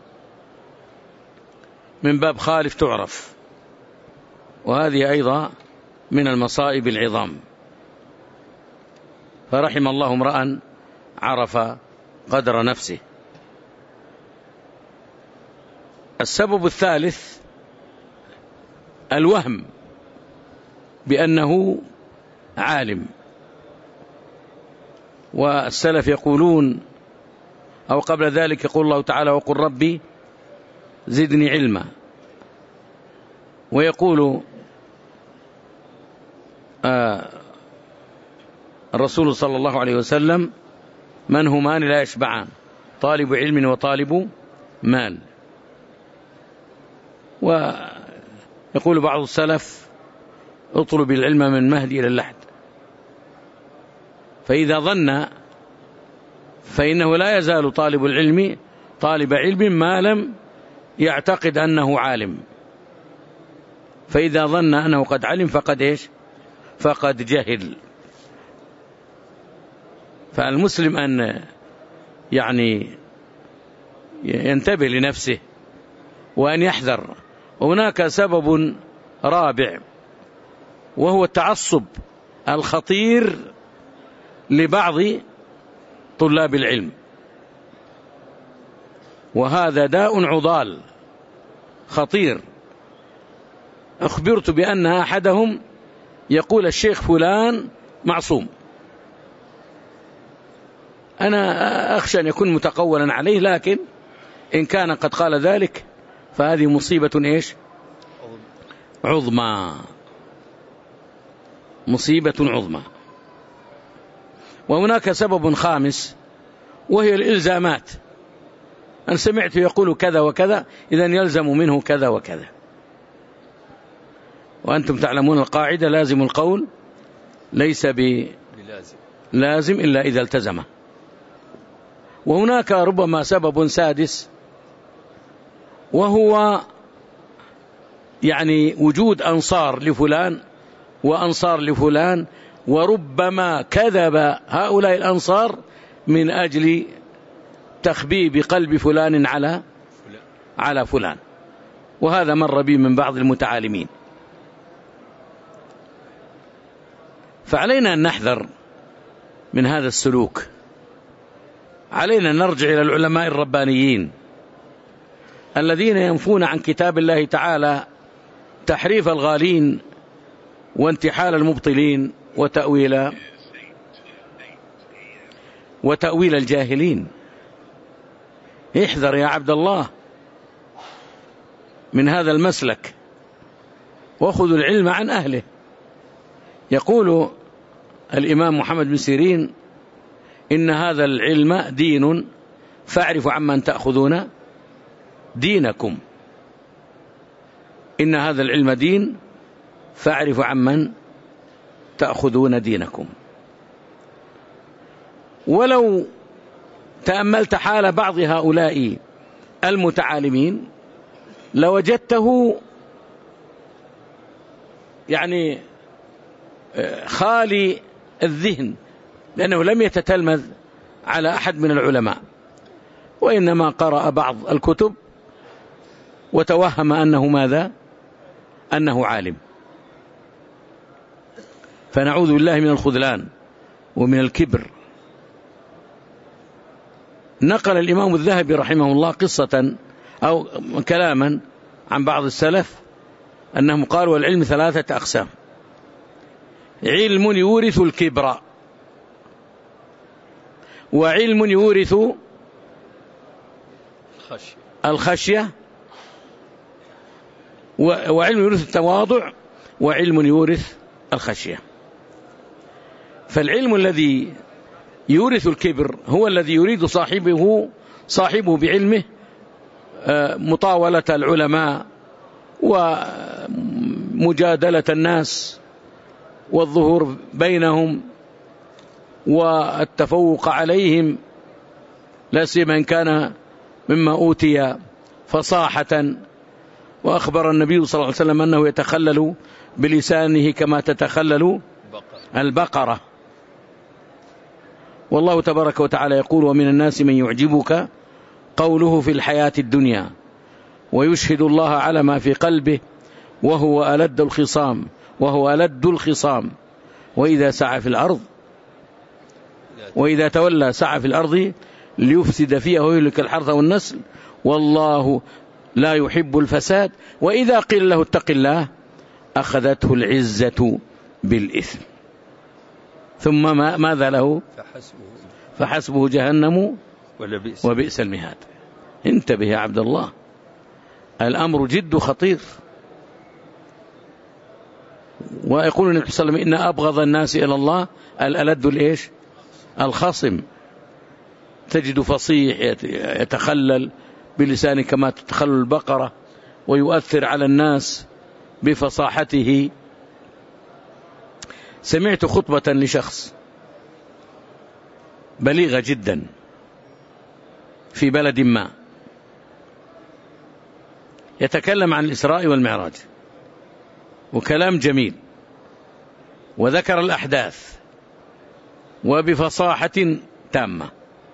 من باب خالف تعرف، وهذه أيضا من المصائب العظام. فرحم الله امرأ عرف قدر نفسه. السبب الثالث الوهم بأنه عالم، والسلف يقولون أو قبل ذلك يقول الله تعالى وقل ربي زدني علما، ويقول الرسول صلى الله عليه وسلم من همان لا يشبعان، طالب علم وطالب مال. ويقول بعض السلف اطلب العلم من مهدي إلى اللحد، فإذا ظن فإنه لا يزال طالب العلم طالب علم ما لم يعتقد أنه عالم، فإذا ظن أنه قد علم فقد إيش؟ فقد جهل. فالمسلم أن يعني ينتبه لنفسه وأن يحذر. وهناك سبب رابع وهو التعصب الخطير لبعض طلاب العلم، وهذا داء عضال خطير. أخبرت بأن أحدهم يقول الشيخ فلان معصوم. أنا أخشى أن يكون متقولا عليه، لكن إن كان قد قال ذلك فهذه مصيبة إيش؟ عظمى، مصيبة عظمى. وهناك سبب خامس وهي الإلزامات. أنا سمعت يقول كذا وكذا إذن يلزم منه كذا وكذا، وأنتم تعلمون القاعدة لازم القول ليس بلازم إلا إذا التزمه. وهناك ربما سبب سادس وهو يعني وجود أنصار لفلان وأنصار لفلان، وربما كذب هؤلاء الأنصار من أجل تخبيب قلب فلان على فلان، وهذا مر بي من بعض المتعالمين. فعلينا أن نحذر من هذا السلوك. علينا أن نرجع إلى العلماء الربانيين الذين ينفون عن كتاب الله تعالى تحريف الغالين وانتحال المبطلين وتأويل الجاهلين. احذر يا عبد الله من هذا المسلك وخذوا العلم عن أهله. يقول الإمام محمد بن سيرين إن هذا العلم دين فاعرفوا عمن تأخذون دينكم. إن هذا العلم دين فاعرفوا عمن تأخذون دينكم. ولو تأملت حال بعض هؤلاء المتعالمين لوجدته يعني خالي الذهن، لأنه لم يتتلمذ على أحد من العلماء، وإنما قرأ بعض الكتب وتوهم أنه ماذا؟ أنه عالم. فنعوذ بالله من الخذلان ومن الكبر. نقل الإمام الذهبي رحمه الله قصة أو كلاما عن بعض السلف أنهم قالوا العلم 3 أقسام: علم يورث الكبر، وعلم يورث الخشية، وعلم يورث التواضع، وعلم يورث الخشية. فالعلم الذي يورث الكبر هو الذي يريد صاحبه بعلمه مطاولة العلماء ومجادلة الناس والظهور بينهم والتفوق عليهم، لا سيما إن كان مما أوتي فصاحة. وأخبر النبي صلى الله عليه وسلم أنه يتخلل بلسانه كما تتخلل البقرة. والله تبارك وتعالى يقول: ومن الناس من يعجبك قوله في الحياة الدنيا ويشهد الله على ما في قلبه وهو ألد الخصام وإذا سعى في الأرض وإذا تولى سعى في الأرض ليفسد فيها ويهلك الحرث والنسل والله لا يحب الفساد وإذا قيل له اتق الله أخذته العزة بالإثم ثم ماذا له؟ فحسبه جهنم وبئس المهاد. انتبه يا عبد الله، الأمر جد خطير. ويقول النبي صلى الله عليه وسلم: إن أبغض الناس إلى الله الألد الخصم. تجد فصيح يتخلل بلسانه كما تتخلل البقرة ويؤثر على الناس بفصاحته. سمعت خطبة لشخص بليغة جدا في بلد ما يتكلم عن الإسراء والمعراج، وكلام جميل، وذكر الأحداث وبفصاحة تامة.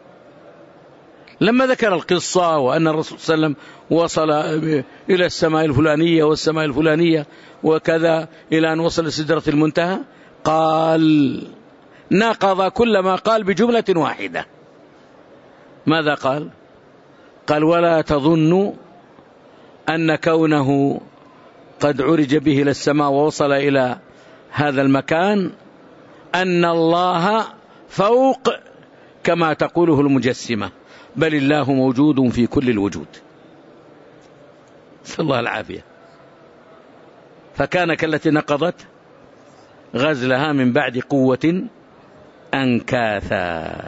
لما ذكر القصة وأن الرسول صلى الله عليه وسلم وصل إلى السماء الفلانية والسماء الفلانية وكذا إلى أن وصل لسدرة المنتهى، قال ناقض كل ما قال بجملة واحدة. ماذا قال؟ قال: ولا تظن أن كونه قد عرج به إلى السماء ووصل إلى هذا المكان أن الله فوق كما تقوله المجسمة، بل الله موجود في كل الوجود. نسأل الله العافية. فكان كالتي نقضت غزلها من بعد قوة أنكاثا.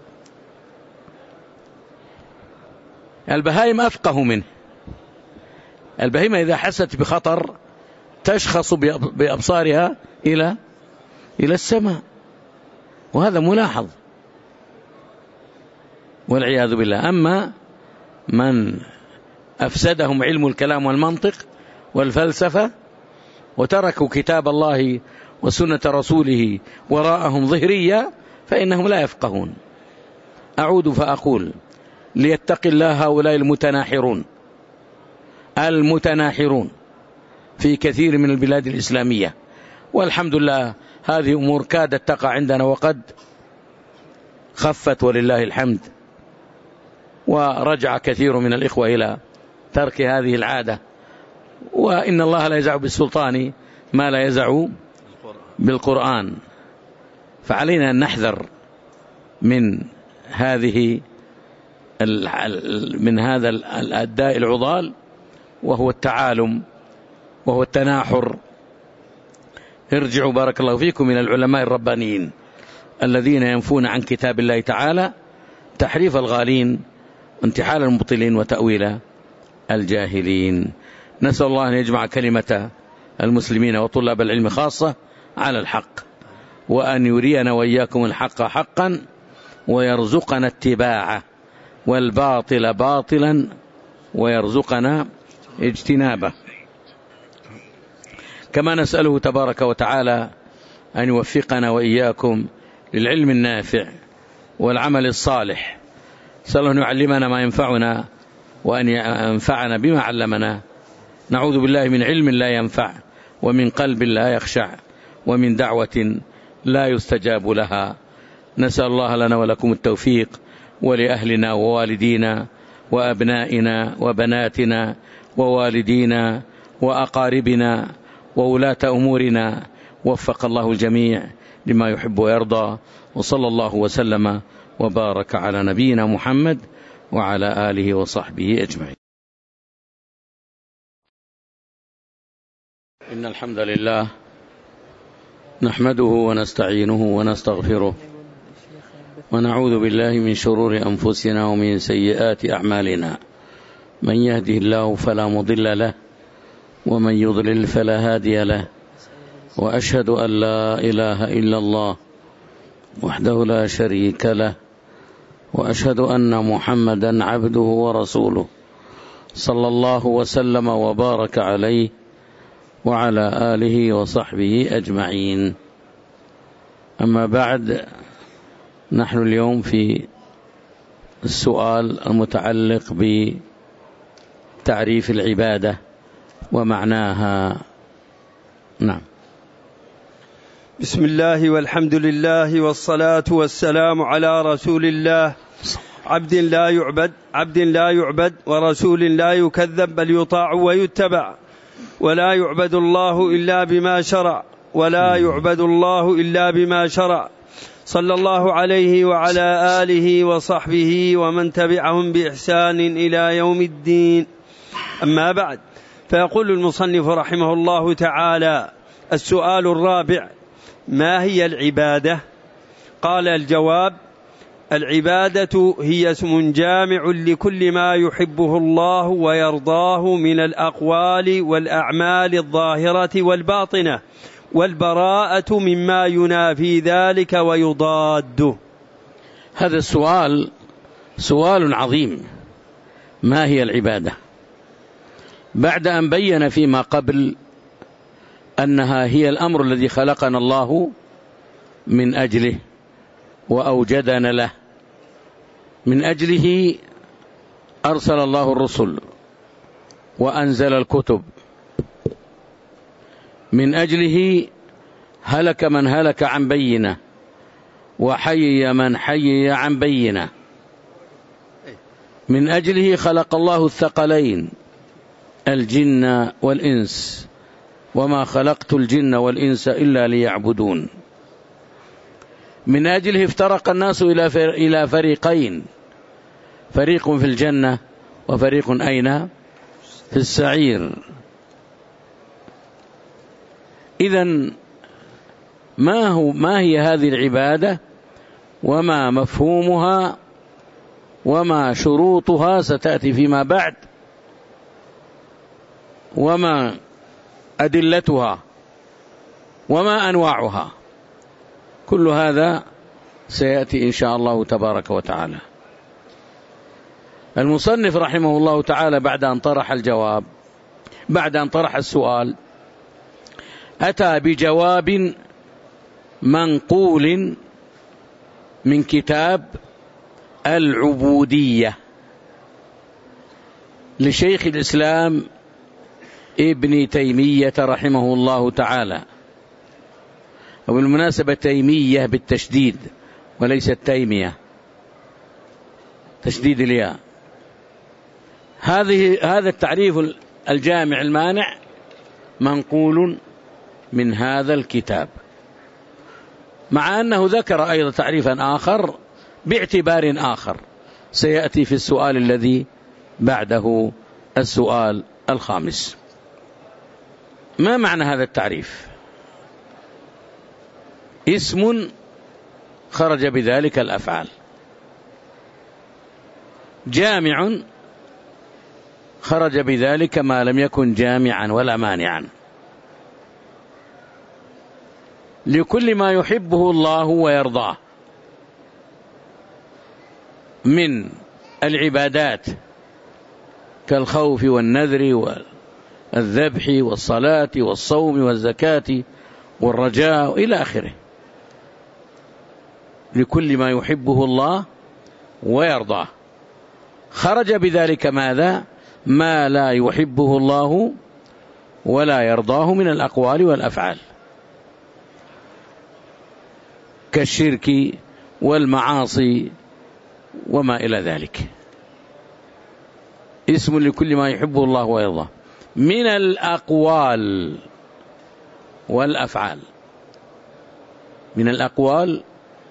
البهائم أفقه منه. البهيمة إذا حست بخطر تشخص بأبصارها إلى السماء، وهذا ملاحظ والعياذ بالله. أما من أفسدهم علم الكلام والمنطق والفلسفة وتركوا كتاب الله وسنة رسوله وراءهم ظهرية فإنهم لا يفقهون. أعود فأقول: ليتقي الله هؤلاء المتناحرون في كثير من البلاد الإسلامية، والحمد لله هذه أمور كادت تقع عندنا وقد خفت ولله الحمد، ورجع كثير من الإخوة إلى ترك هذه العادة. وإن الله لا يزع بالسلطان ما لا يزع بالقرآن، فعلينا أن نحذر من هذا الداء العضال، وهو التعالم وهو التناحر. ارجعوا بارك الله فيكم إلى العلماء الربانيين الذين ينفون عن كتاب الله تعالى تحريف الغالين وانتحال المبطلين وتأويل الجاهلين. نسأل الله أن يجمع كلمة المسلمين وطلاب العلم خاصة على الحق، وأن يرينا وإياكم الحق حقا ويرزقنا اتباعه، والباطل باطلا ويرزقنا اجتنابه. كما نسأله تبارك وتعالى أن يوفقنا وإياكم للعلم النافع والعمل الصالح. نسأله أن يعلمنا ما ينفعنا وأن ينفعنا بما علمنا. نعوذ بالله من علم لا ينفع، ومن قلب لا يخشع، ومن دعوة لا يستجاب لها. نسأل الله لنا ولكم التوفيق، ولأهلنا ووالدينا وأبنائنا وبناتنا ووالدينا وأقاربنا وولاة أمورنا، وفق الله الجميع لما يحب ويرضى. وصلى الله وسلم وبارك على نبينا محمد وعلى آله وصحبه أجمعين. إن الحمد لله نحمده ونستعينه ونستغفره، ونعوذ بالله من شرور أنفسنا ومن سيئات أعمالنا. من يهده الله فلا مضل له، ومن يضلل فلا هادي له. وأشهد أن لا إله إلا الله وحده لا شريك له، وأشهد أن محمدا عبده ورسوله، صلى الله وسلم وبارك عليه وعلى آله وصحبه أجمعين. أما بعد، نحن اليوم في السؤال المتعلق بتعريف العبادة ومعناها. نعم. بسم الله والحمد لله والصلاة والسلام على رسول الله، عبد لا يعبد ورسول لا يكذب، بل يطاع ويتبع، ولا يعبد الله إلا بما شرع، صلى الله عليه وعلى آله وصحبه ومن تبعهم بإحسان إلى يوم الدين. أما بعد، فيقول المصنف رحمه الله تعالى: السؤال الرابع: ما هي العبادة؟ قال: الجواب: العبادة هي اسم جامع لكل ما يحبه الله ويرضاه من الأقوال والأعمال الظاهرة والباطنة، والبراءة مما ينافي ذلك ويضاده. هذا السؤال سؤال عظيم. ما هي العبادة؟ بعد أن بين فيما قبل أنها هي الأمر الذي خلقنا الله من أجله وأوجدنا له، من أجله أرسل الله الرسل وأنزل الكتب، من أجله هلك من هلك عن بينة، وحيي من حيي عن بينة، من أجله خلق الله الثقلين الجن والإنس، وما خلقت الجن والإنس إلا ليعبدون. من أجله افترق الناس إلى فريقين، فريق في الجنة وفريق أين؟ في السعير. إذن ما هي هذه العبادة، وما مفهومها، وما شروطها ستأتي فيما بعد، وما أدلتها، وما أنواعها؟ كل هذا سيأتي إن شاء الله تبارك وتعالى. المصنف رحمه الله تعالى بعد أن طرح السؤال، أتى بجواب منقول من كتاب العبودية لشيخ الإسلام ابن تيمية رحمه الله تعالى. وبالمناسبة تيمية بالتشديد وليس تيمية، تشديد الياء. هذا التعريف الجامع المانع منقول من هذا الكتاب، مع أنه ذكر أيضا تعريفا آخر باعتبار آخر سيأتي في السؤال الذي بعده، السؤال الخامس. ما معنى هذا التعريف؟ اسم خرج بذلك الأفعال، جامع خرج بذلك ما لم يكن جامعا ولا مانعا، لكل ما يحبه الله ويرضاه من العبادات كالخوف والنذر والذبح والصلاة والصوم والزكاة والرجاء إلى آخره، لكل ما يحبه الله ويرضاه. خرج بذلك ماذا؟ ما لا يحبه الله ولا يرضاه من الأقوال والأفعال، كالشرك والمعاصي وما إلى ذلك. اسم لكل ما يحبه الله ويرضاه من الأقوال والأفعال. من الأقوال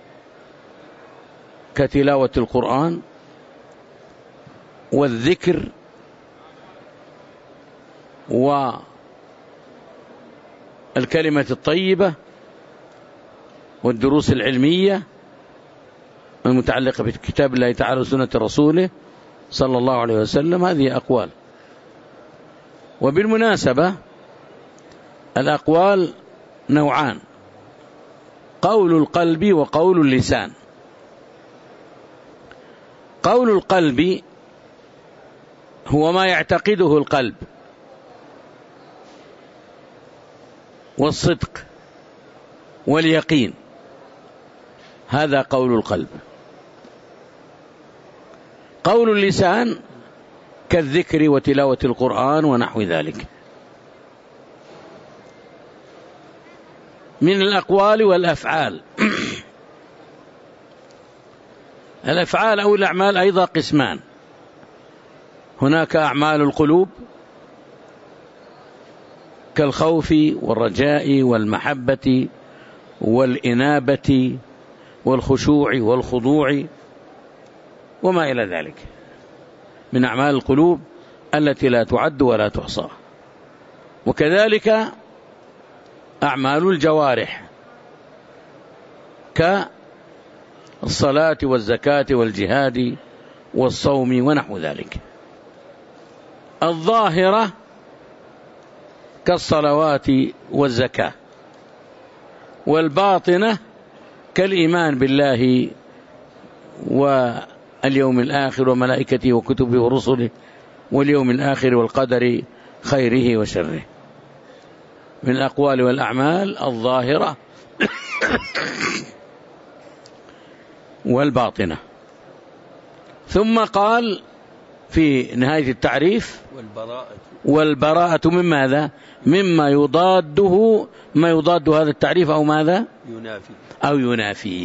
كتلاوة القرآن والذكر والكلمة الطيبة والدروس العلمية المتعلقة بكتاب الله تعالى وسنة رسوله صلى الله عليه وسلم، هذه أقوال. وبالمناسبة الأقوال نوعان: قول القلب وقول اللسان. قول القلب هو ما يعتقده القلب والصدق واليقين، هذا قول القلب. قول اللسان كالذكر وتلاوة القرآن ونحو ذلك. من الأقوال والأفعال الأفعال أو الأعمال أيضا قسمان: هناك أعمال القلوب كالخوف والرجاء والمحبة والإنابة والخشوع والخضوع وما إلى ذلك، من أعمال القلوب التي لا تعد ولا تحصى. وكذلك أعمال الجوارح كالصلاة والزكاة والجهاد والصوم ونحو ذلك. الظاهرة كالصلوات والزكاة، والباطنة كالإيمان بالله واليوم الآخر وملائكته وكتبه ورسله واليوم الآخر والقدر خيره وشره. من الأقوال والأعمال الظاهرة والباطنة. ثم قال في نهاية التعريف: والبراءة من ماذا؟ مما يضاده، ما يضاد هذا التعريف أو ماذا؟ أو ينافيه.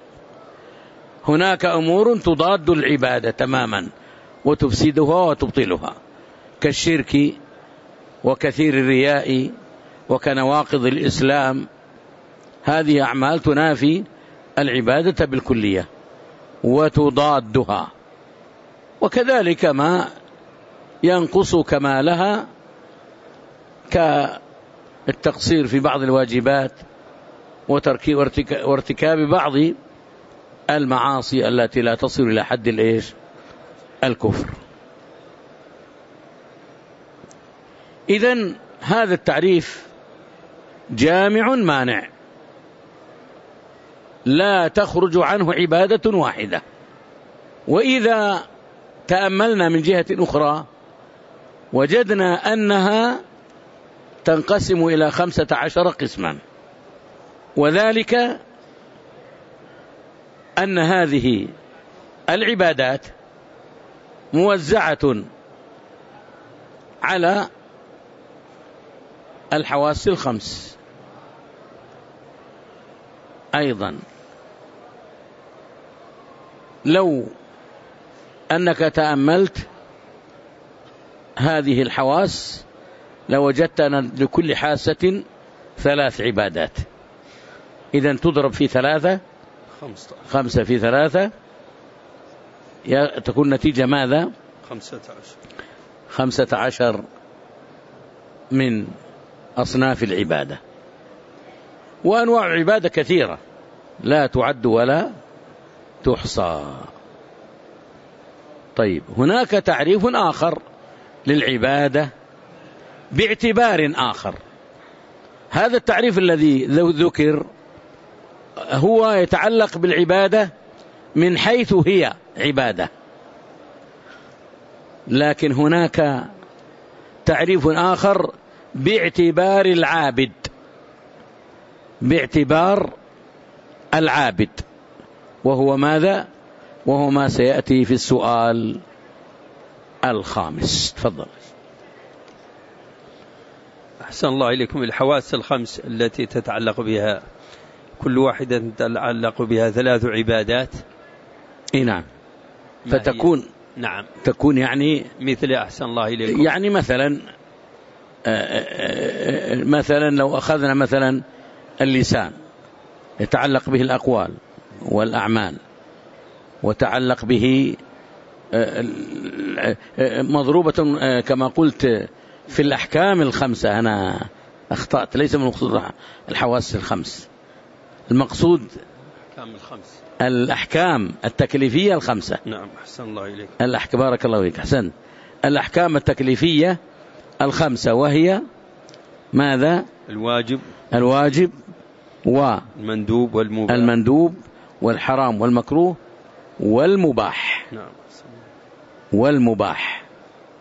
هناك أمور تضاد العبادة تماما وتفسدها وتبطلها، كالشرك وكثير الرياء وكنواقض الإسلام. هذه أعمال تنافي العبادة بالكلية وتضادها. وكذلك ما ينقص كمالها كالتقصير في بعض الواجبات وارتكاب بعض المعاصي التي لا تصل إلى حد الكفر. إذن هذا التعريف جامع مانع، لا تخرج عنه عبادة واحدة. وإذا تأملنا من جهة أخرى وجدنا أنها تنقسم إلى 15 قسما، وذلك أن هذه العبادات موزعة على الحواس الخمس أيضا. لو أنك تأملت هذه الحواس لوجدت أن لكل حاسة 3 عبادات. إذن تضرب في 3، 5 في 3 تكون نتيجة ماذا؟ 15 من أصناف العبادة. وأنواع العبادة كثيرة لا تعد ولا تحصى. طيب، هناك تعريف آخر للعبادة باعتبار آخر. هذا التعريف الذي ذكر هو يتعلق بالعبادة من حيث هي عبادة، لكن هناك تعريف آخر باعتبار العابد، باعتبار العابد، وهو ماذا؟ وهو ما سيأتي في السؤال الخامس. تفضل. أحسن الله إليكم. الحواس الخمس التي تتعلق بها كل واحدة تتعلق بها 3 عبادات. نعم. فتكون نعم تكون يعني مثل أحسن الله إليكم يعني مثلا لو أخذنا مثلا اللسان يتعلق به الأقوال والأعمال، وتعلق به مضروبة كما قلت في الأحكام الخمسة. أنا أخطأت، ليس من مقصود الحواس الخمس، المقصود الأحكام التكليفية الخمسة. نعم أحسن الله إليك. بارك الله فيك. أحسن. الأحكام التكليفية الخمسة، وهي ماذا؟ الواجب والمندوب والحرام والمكروه والمباح. نعم. والمباح.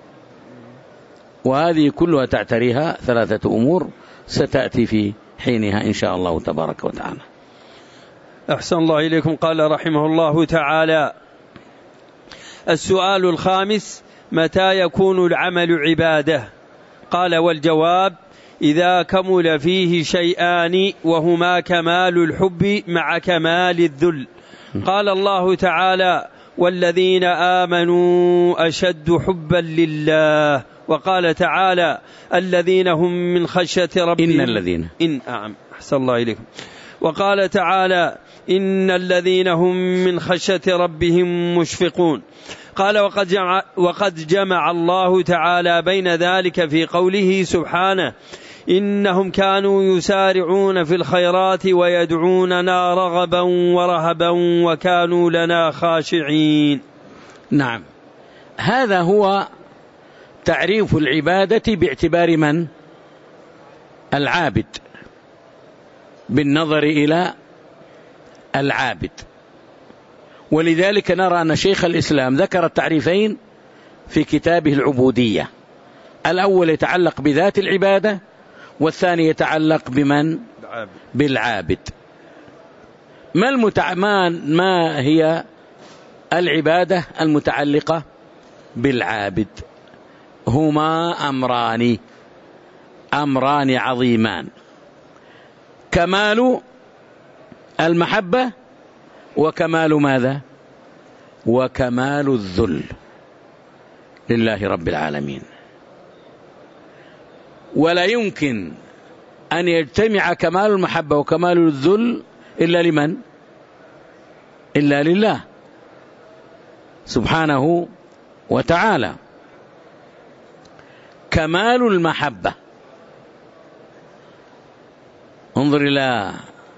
وهذه كلها تعتريها 3 أمور ستأتي في حينها إن شاء الله تبارك وتعالى. أحسن الله إليكم. قال رحمه الله تعالى: السؤال الخامس: متى يكون العمل عبادة؟ قال: والجواب: إذا كمل فيه شيئان، وهما كمال الحب مع كمال الذل. قال الله تعالى: والذين آمنوا أشد حبا لله. وقال تعالى: الذين هم من خشية ربهم أحسن الله إليكم. وقال تعالى: إن الذين هم من خشية ربهم مشفقون. قال: وقد جمع الله تعالى بين ذلك في قوله سبحانه: إنهم كانوا يسارعون في الخيرات ويدعوننا رغبا ورهبا وكانوا لنا خاشعين. نعم. هذا هو تعريف العبادة باعتبار من؟ العابد، بالنظر إلى العابد. ولذلك نرى أن شيخ الإسلام ذكر التعريفين في كتابه العبودية. الأول يتعلق بذات العبادة، والثاني يتعلق بمن؟ بالعابد. ما هي العبادة المتعلقة بالعابد؟ هما أمران عظيمان: كمال المحبة، وكمال ماذا؟ وكمال الذل لله رب العالمين. ولا يمكن أن يجتمع كمال المحبة وكمال الذل إلا لمن؟ إلا لله سبحانه وتعالى. كمال المحبة، انظر إلى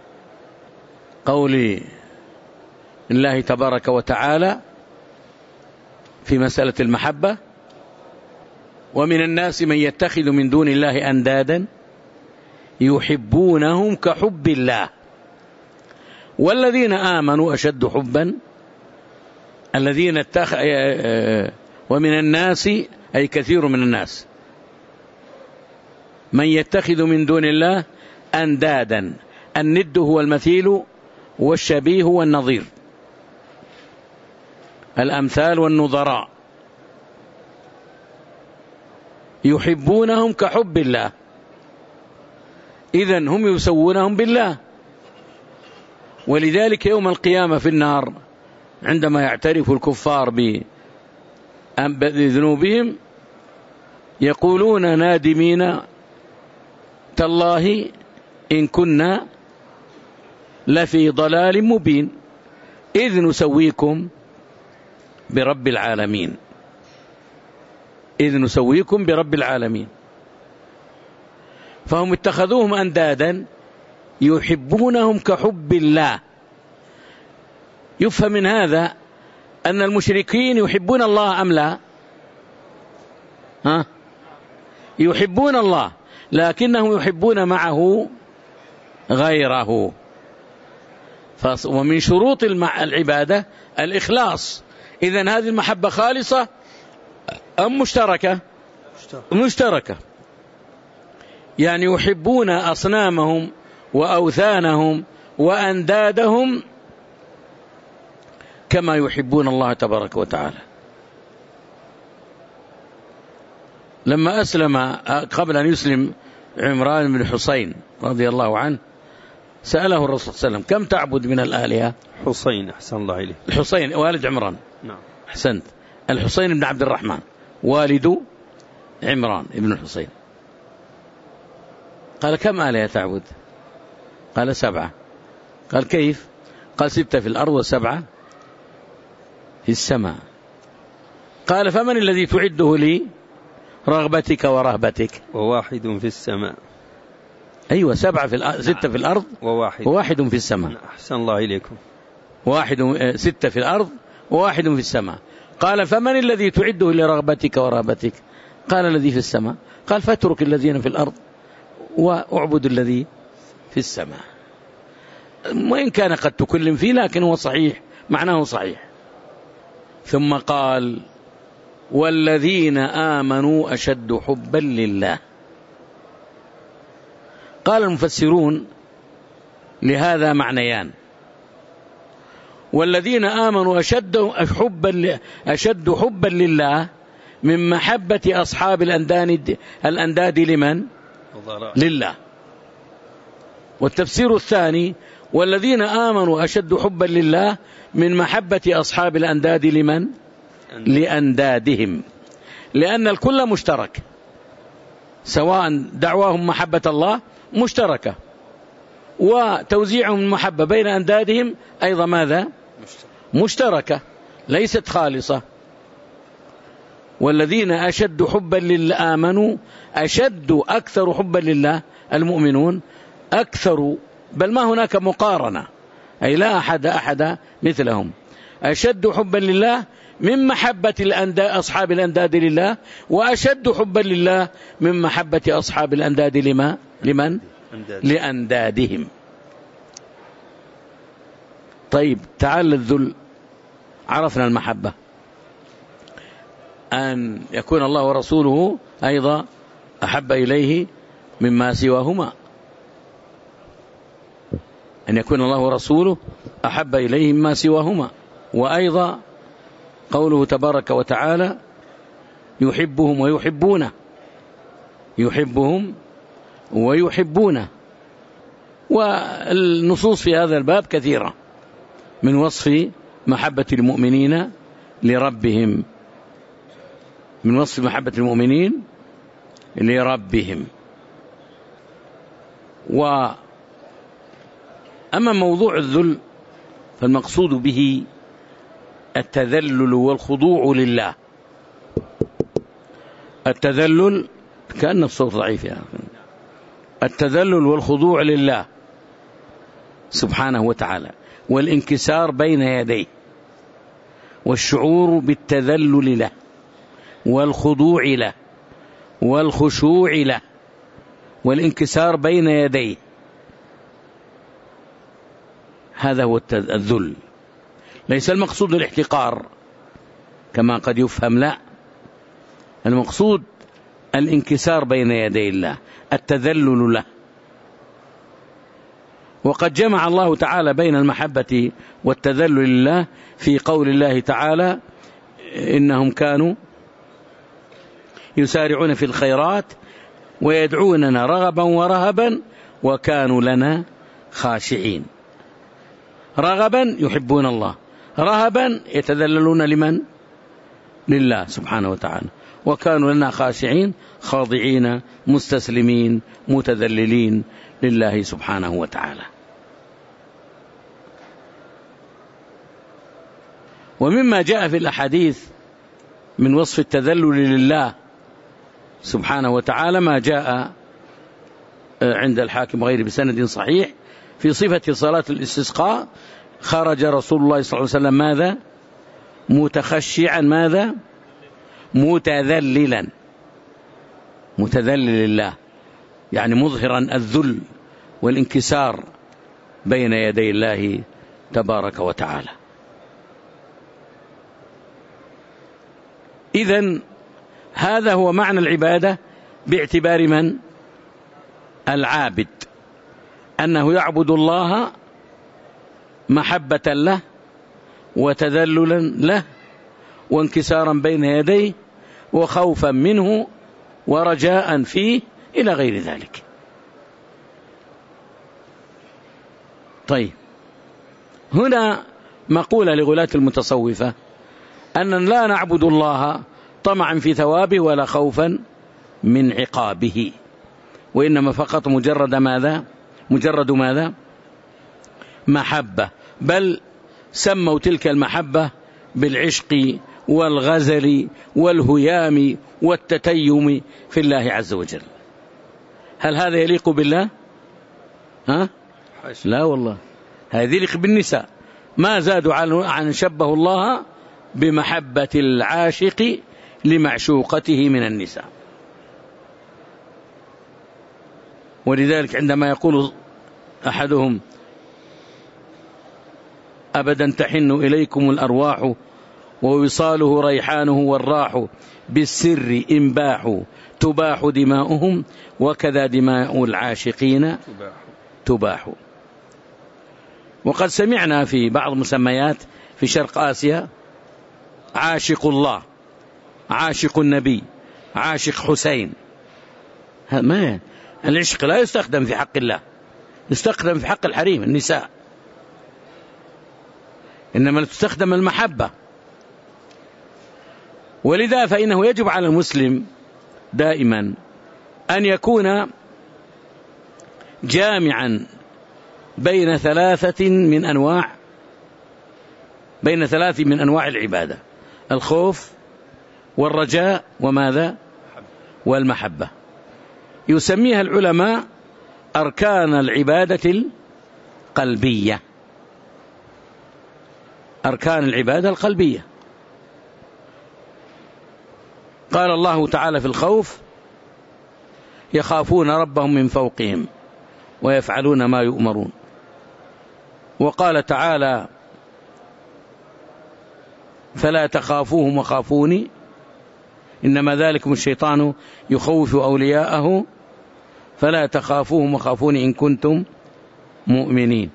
قول الله تبارك وتعالى في مسألة المحبة: ومن الناس من يتخذ من دون الله أندادا يحبونهم كحب الله والذين آمنوا أشد حبا. ومن الناس أي كثير من الناس من يتخذ من دون الله أندادا. الند هو المثيل والشبيه والنظير، الأمثال والنظراء. يحبونهم كحب الله، إذن هم يسوونهم بالله. ولذلك يوم القيامة في النار عندما يعترف الكفار بذنوبهم يقولون نادمين: تالله إن كنا لفي ضلال مبين إذ نسويكم برب العالمين. فهم اتخذوهم أندادا يحبونهم كحب الله. يفهم من هذا أن المشركين يحبون الله أم لا؟ يحبون الله، لكنهم يحبون معه غيره. ومن شروط العبادة الإخلاص. إذن هذه المحبة خالصة أم مشتركة؟ مشتركة. يعني يحبون أصنامهم وأوثانهم وأندادهم كما يحبون الله تبارك وتعالى. لما أسلم قبل أن يسلم عمران بن حسين رضي الله عنه سأله الرسول صلى الله عليه وسلم كم تعبد من الآلهة؟ حسين أحسن الله إليه. الحسين والد عمران. نعم أحسنت. الحسين بن عبد الرحمن والد عمران بن الحسين. قال كم آلهة تعبد؟ قال 7. قال كيف؟ قال 6 في الأرض و7 في السماء. قال فمن الذي تعده لي رغبتك ورهبتك؟ وواحد في السماء. أيوة 6 في الأرض وواحد في السماء. أحسن الله إليكم. 6 في الأرض وواحد في السماء. قال فمن الذي تعده لرغبتك ورهبتك؟ قال الذي في السماء. قال فاترك الذين في الأرض واعبد الذي في السماء. وإن كان قد تكلم فيه لكن هو صحيح، معناه صحيح. ثم قال والذين آمنوا أشد حبا لله. قال المفسرون لهذا معنيان: والذين آمنوا أشد حبا لله من محبة أصحاب الأنداد لمن؟ لله. والتفسير الثاني: والذين آمنوا أشد حبا لله من محبة أصحاب الأنداد لمن؟ لأندادهم، لأن الكل مشترك، سواء دعواهم محبة الله مشتركة، وتوزيعهم المحبة بين أندادهم أيضا ماذا؟ مشتركة، ليست خالصة. والذين أشد حبا لله آمنوا أكثر حبا لله، المؤمنون أكثر، بل ما هناك مقارنة، أي لا أحد مثلهم. أشد حبا لله من محبة أصحاب الأنداد لله، وأشد حبا لله من محبة أصحاب الأنداد لمن؟ لأندادهم. طيب تعال الذل. عرفنا المحبة، أن يكون الله ورسوله أيضا أحب إليه مما سواهما، أن يكون الله ورسوله أحب إليه مما سواهما. وأيضا قوله تبارك وتعالى يحبهم ويحبونه، يحبهم ويحبونه. والنصوص في هذا الباب كثيرة من وصف محبة المؤمنين لربهم، من وصف محبة المؤمنين لربهم. وأما موضوع الذل فالمقصود به التذلل والخضوع لله. التذلل، كأن الصوت ضعيف يعني. التذلل والخضوع لله سبحانه وتعالى، والانكسار بين يديه، والشعور بالتذلل له، والخضوع له، والخشوع له، والانكسار بين يديه. هذا هو الذل. ليس المقصود الاحتقار كما قد يفهم، لا، المقصود الانكسار بين يدي الله، التذلل له. وقد جمع الله تعالى بين المحبة والتذلل لله في قول الله تعالى إنهم كانوا يسارعون في الخيرات ويدعوننا رغبا ورهبا وكانوا لنا خاشعين. رغبا يحبون الله، رهبا يتذللون لمن؟ لله سبحانه وتعالى. وكانوا لنا خاشعين، خاضعين، مستسلمين، متذللين لله سبحانه وتعالى. ومما جاء في الأحاديث من وصف التذلل لله سبحانه وتعالى ما جاء عند الحاكم غير بسند صحيح في صفة صلاة الاستسقاء: خرج رسول الله صلى الله عليه وسلم ماذا؟ متخشعا، ماذا؟ متذللا، متذلل لله، يعني مظهرا الذل والانكسار بين يدي الله تبارك وتعالى. إذن هذا هو معنى العبادة باعتبار من؟ العابد، أنه يعبد الله محبة له وتذللا له وانكسارا بين يديه وخوفا منه ورجاء فيه إلى غير ذلك. طيب، هنا مقولة لغلاة المتصوفة أن لا نعبد الله طمعا في ثوابه ولا خوفا من عقابه، وإنما فقط مجرد ماذا؟ محبة، بل سموا تلك المحبة بالعشق والغزل والهيام والتتيم في الله عز وجل. هل هذا يليق بالله؟ لا والله، هذا يليق بالنساء. ما زادوا عن شبه الله بمحبة العاشق لمعشوقته من النساء. ولذلك عندما يقول أحدهم أبدا تحن إليكم الأرواح ووصاله ريحانه والراح بالسر إنباح تباح دماؤهم وكذا دماء العاشقين تباح. وقد سمعنا في بعض مسميات في شرق آسيا عاشق الله، عاشق النبي، عاشق حسين. ما العشق لا يستخدم في حق الله، يستخدم في حق الحريم النساء، إنما تستخدم المحبة. ولذا فإنه يجب على المسلم دائما أن يكون جامعا بين ثلاث من أنواع العبادة: الخوف والرجاء وماذا؟ والمحبة. يسميها العلماء أركان العبادة القلبية، أركان العبادة القلبية. قال الله تعالى في الخوف: يخافون ربهم من فوقهم ويفعلون ما يؤمرون. وقال تعالى: فلا تخافوهم وخافوني إنما ذلكم الشيطان يخوف أولياءه فلا تخافوهم وخافوني إن كنتم مؤمنين.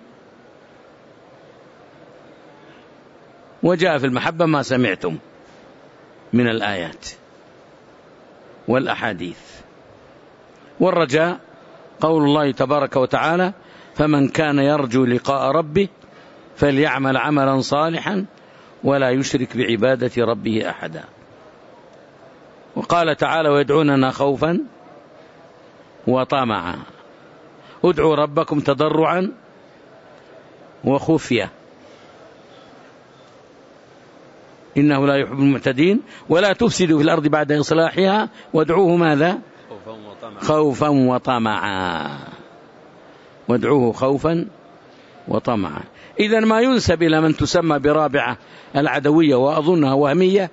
وجاء في المحبة ما سمعتم من الآيات والأحاديث. والرجاء قول الله تبارك وتعالى: فمن كان يرجو لقاء ربه فليعمل عملا صالحا ولا يشرك بعبادة ربه أحدا. وقال تعالى: ويدعوننا خوفا وطمعا. ادعوا ربكم تضرعا وخفية إنه لا يحب المعتدين ولا تفسدوا في الأرض بعد إصلاحها وادعوه ماذا؟ خوفا وطمعا. وادعوه خوفا وطمعا. إذن ما ينسب إلى من تسمى برابعة العدوية، وأظنها وهمية،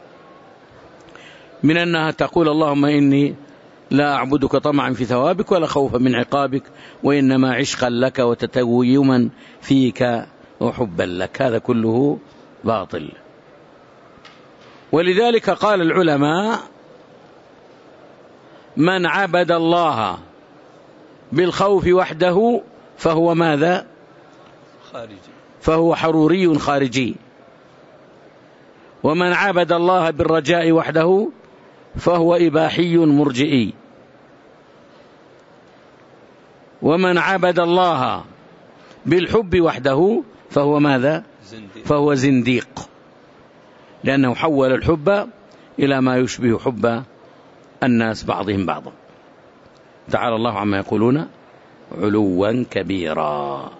من أنها تقول: اللهم إني لا أعبدك طمعا في ثوابك ولا خوفا من عقابك وإنما عشقا لك وتتويما فيك وحبا لك. هذا كله باطل. ولذلك قال العلماء: من عبد الله بالخوف وحده فهو ماذا؟ خارجي، فهو حروري خارجي. ومن عبد الله بالرجاء وحده فهو إباحي مرجئي. ومن عبد الله بالحب وحده فهو ماذا؟ فهو زنديق، لأنه حول الحب إلى ما يشبه حب الناس بعضهم بعضا. تعالى الله عما يقولون علوا كبيرا.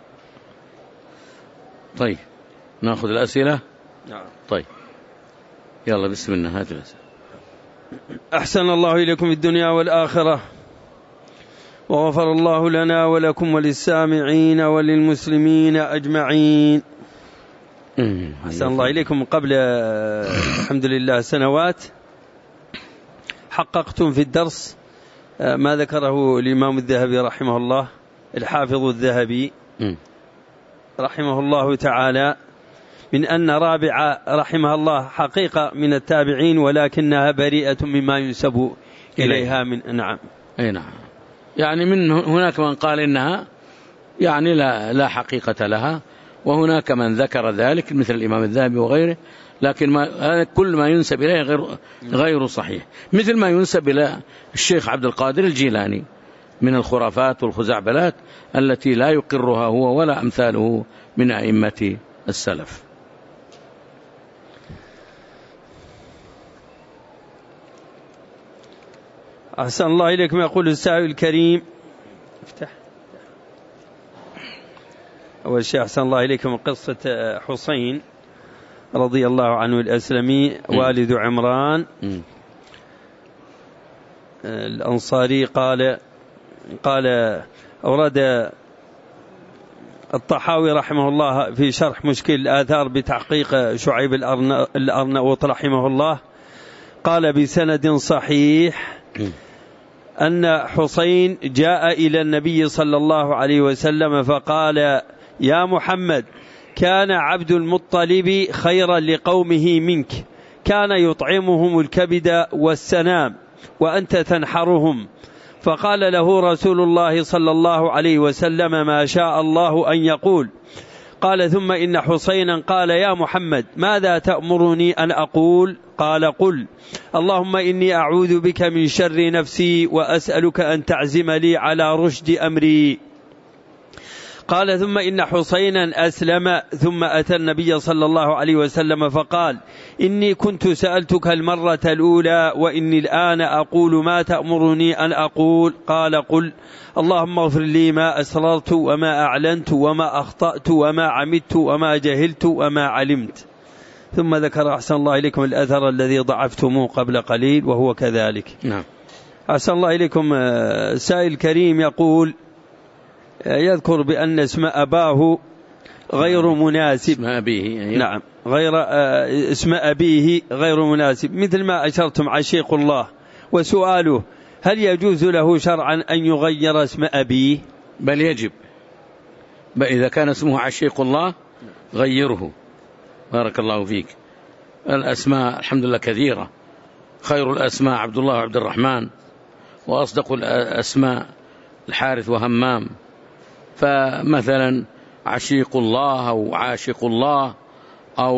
طيب، نأخذ الأسئلة. نعم. طيب، يلا بسم الله، هات الأسئلة. أحسن الله إليكم في الدنيا والآخرة، وغفر الله لنا ولكم وللسامعين وللمسلمين أجمعين. أحسن الله إليكم. قبل الحمد لله سنوات حققتم في الدرس ما ذكره الإمام الذهبي رحمه الله، الحافظ الذهبي رحمه الله تعالى، من أن رابعة رحمه الله حقيقة من التابعين ولكنها بريئة مما ينسب إليها من نعم. أي نعم. يعني من هناك من قال إنها يعني لا حقيقة لها، وهناك من ذكر ذلك مثل الإمام الذهبي وغيره، لكن كل ما ينسب إليه غير صحيح، مثل ما ينسب إلى الشيخ عبد القادر الجيلاني من الخرافات والخزعبلات التي لا يقرها هو ولا أمثاله من أئمة السلف. أحسن الله إليكم. يقول السائل الكريم، افتح أول شيء أحسن الله إليكم، قصة حسين رضي الله عنه الأسلمي والد عمران الأنصاري قال أورد الطحاوي رحمه الله في شرح مشكل الآثار بتحقيق شعيب الأرناؤوط رحمه الله، قال بسند صحيح أن حسين جاء إلى النبي صلى الله عليه وسلم فقال: يا محمد، كان عبد المطلب خيرا لقومه منك، كان يطعمهم الكبد والسنام وأنت تنحرهم. فقال له رسول الله صلى الله عليه وسلم: ما شاء الله أن يقول. قال: ثم إن حسينا قال: يا محمد، ماذا تأمرني أن أقول؟ قال: قل: اللهم إني أعوذ بك من شر نفسي وأسألك أن تعزم لي على رشد أمري. قال: ثم إن حسينا أسلم ثم أتى النبي صلى الله عليه وسلم فقال: إني كنت سألتك المرة الأولى وإني الآن أقول ما تأمرني أن أقول. قال: قل: اللهم اغفر لي ما أسررت وما أعلنت وما أخطأت وما عمدت وما جهلت وما علمت. ثم ذكر أحسن الله إليكم الأثر الذي ضعفتموه قبل قليل وهو كذلك. نعم. أحسن الله إليكم. سائل كريم يقول، يذكر بأن اسم أباه غير مناسب. اسم أبيه. نعم، اسم أبيه غير مناسب، مثل ما أشرتم عشيق الله. وسؤاله: هل يجوز له شرعا أن يغير اسم أبيه؟ بل يجب، إذا كان اسمه عشيق الله غيره. بارك الله فيك. الأسماء الحمد لله كثيرة، خير الأسماء عبد الله وعبد الرحمن، وأصدق الأسماء الحارث وهمام. فمثلا عشيق الله أو عاشق الله أو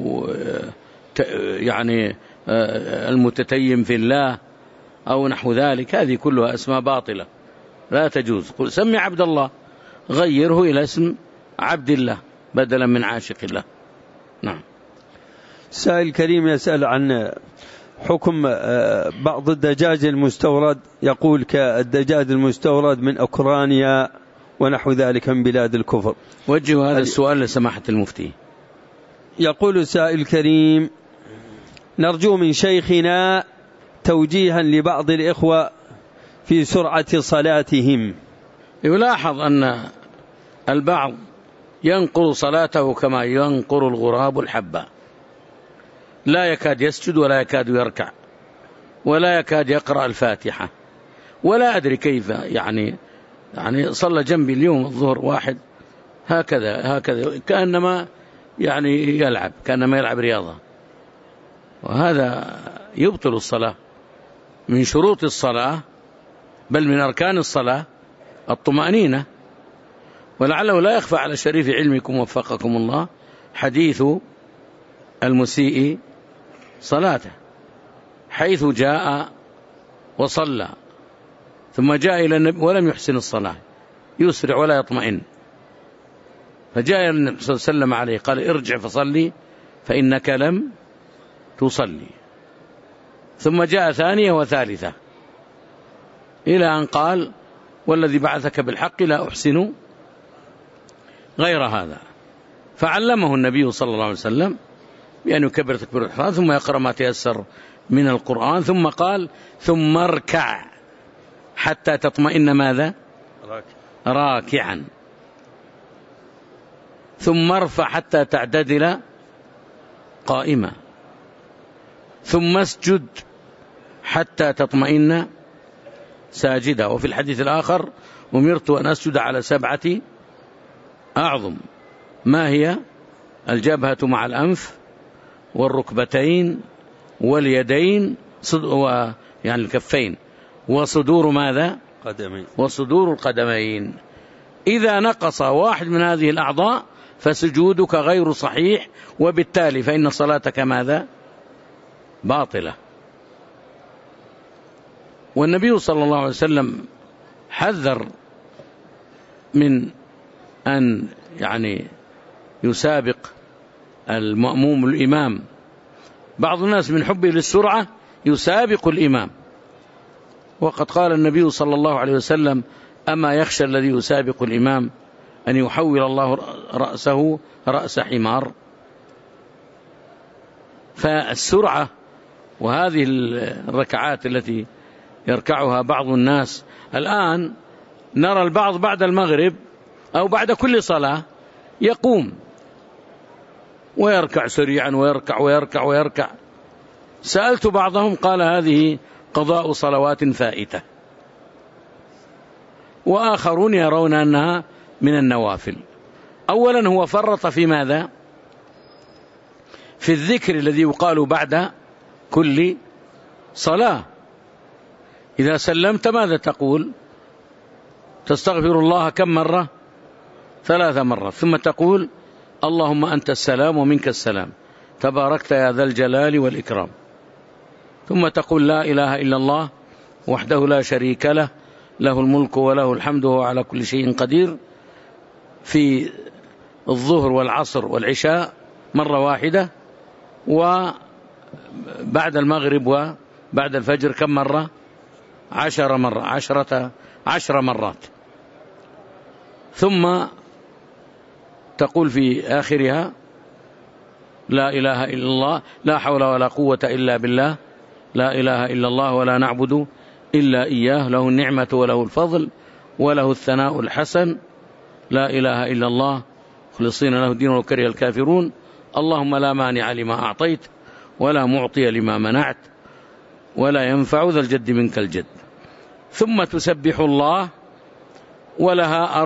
يعني المتتيم في الله أو نحو ذلك، هذه كلها أسماء باطلة لا تجوز. قل سمي عبد الله، غيره إلى اسم عبد الله بدلا من عاشق الله. نعم. سائل كريم يسأل عن حكم بعض الدجاج المستورد، يقول كالدجاج المستورد من أوكرانيا ونحو ذلك من بلاد الكفر. وجه هذا السؤال لسماحة المفتي. يقول السائل الكريم: نرجو من شيخنا توجيها لبعض الإخوة في سرعة صلاتهم. يلاحظ أن البعض ينقر صلاته كما ينقر الغراب الحبة، لا يكاد يسجد ولا يكاد يركع ولا يكاد يقرأ الفاتحة، ولا أدري كيف يعني صلى جنبي اليوم الظهر واحد هكذا كأنما كأنما يلعب رياضة، وهذا يبطل الصلاة. من شروط الصلاة بل من أركان الصلاة الطمأنينة. ولعله لا يخفى على شريف علمكم وفقكم الله حديث المسيء صلاته، حيث جاء وصلى ثم جاء إلى النبي ولم يحسن الصلاة، يسرع ولا يطمئن، فجاء النبي صلى الله عليه وسلم عليه قال: ارجع فصلي فإنك لم تصلي. ثم جاء ثانية وثالثة إلى أن قال: والذي بعثك بالحق لا أحسن غير هذا. فعلمه النبي صلى الله عليه وسلم بأن يكبر تكبير الإحرام ثم يقرأ ما تيسر من القرآن، ثم قال: ثم اركع حتى تطمئن ماذا؟ راكعا، ثم ارفع حتى تعتدل قائما، ثم اسجد حتى تطمئن ساجدا. وفي الحديث الآخر: أمرت أن أسجد على 7 أعظم، ما هي؟ الجبهة مع الأنف والركبتين واليدين يعني الكفين، وصدور ماذا؟ قدمين، وصدور القدمين. إذا نقص واحد من هذه الأعضاء فسجودك غير صحيح، وبالتالي فإن صلاتك ماذا؟ باطلة. والنبي صلى الله عليه وسلم حذر من أن يسابق المأموم الإمام. بعض الناس من حبه للسرعة يسابق الإمام، وقد قال النبي صلى الله عليه وسلم: أما يخشى الذي يسابق الإمام أن يحول الله رأسه رأس حمار. فالسرعة وهذه الركعات التي يركعها بعض الناس الآن، نرى البعض بعد المغرب أو بعد كل صلاة يقوم ويركع سريعا ويركع. سألت بعضهم قال: هذه قضاء صلوات فائتة. وآخرون يرون أنها من النوافل. أولا هو فرط في ماذا؟ في الذكر الذي يقال بعد كل صلاة. إذا سلمت ماذا تقول؟ تستغفر الله كم مرة؟ 3 مرات. ثم تقول: اللهم أنت السلام ومنك السلام، تباركت يا ذا الجلال والإكرام. ثم تقول: لا إله إلا الله وحده لا شريك له، له الملك وله الحمد وهو على كل شيء قدير، في الظهر والعصر والعشاء مرة واحدة، وبعد المغرب وبعد الفجر كم مرة؟ 10 مرة، 10 مرات. ثم تقول في آخرها: لا إله إلا الله، لا حول ولا قوة إلا بالله، لا إله إلا الله ولا نعبد إلا إياه، له النعمة وله الفضل وله الثناء الحسن، لا إله إلا الله خلصين له الدين ولو كره الكافرون، اللهم لا مانع لما أعطيت ولا معطي لما منعت ولا ينفع ذا الجد منك الجد. ثم تسبح الله، ولها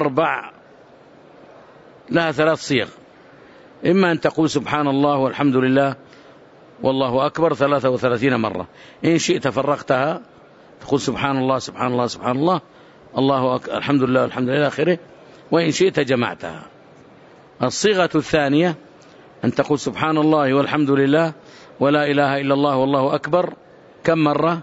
3 صيغ. إما أن تقول سبحان الله والحمد لله والله أكبر 33 مرة، إن شئت فرقتها تقول سبحان الله سبحان الله سبحان الله، الله أكبر، الحمد لله والحمد لله آخره، وإن شئت جمعتها. الصيغة الثانية أن تقول سبحان الله والحمد لله ولا إله إلا الله والله أكبر كم مرة؟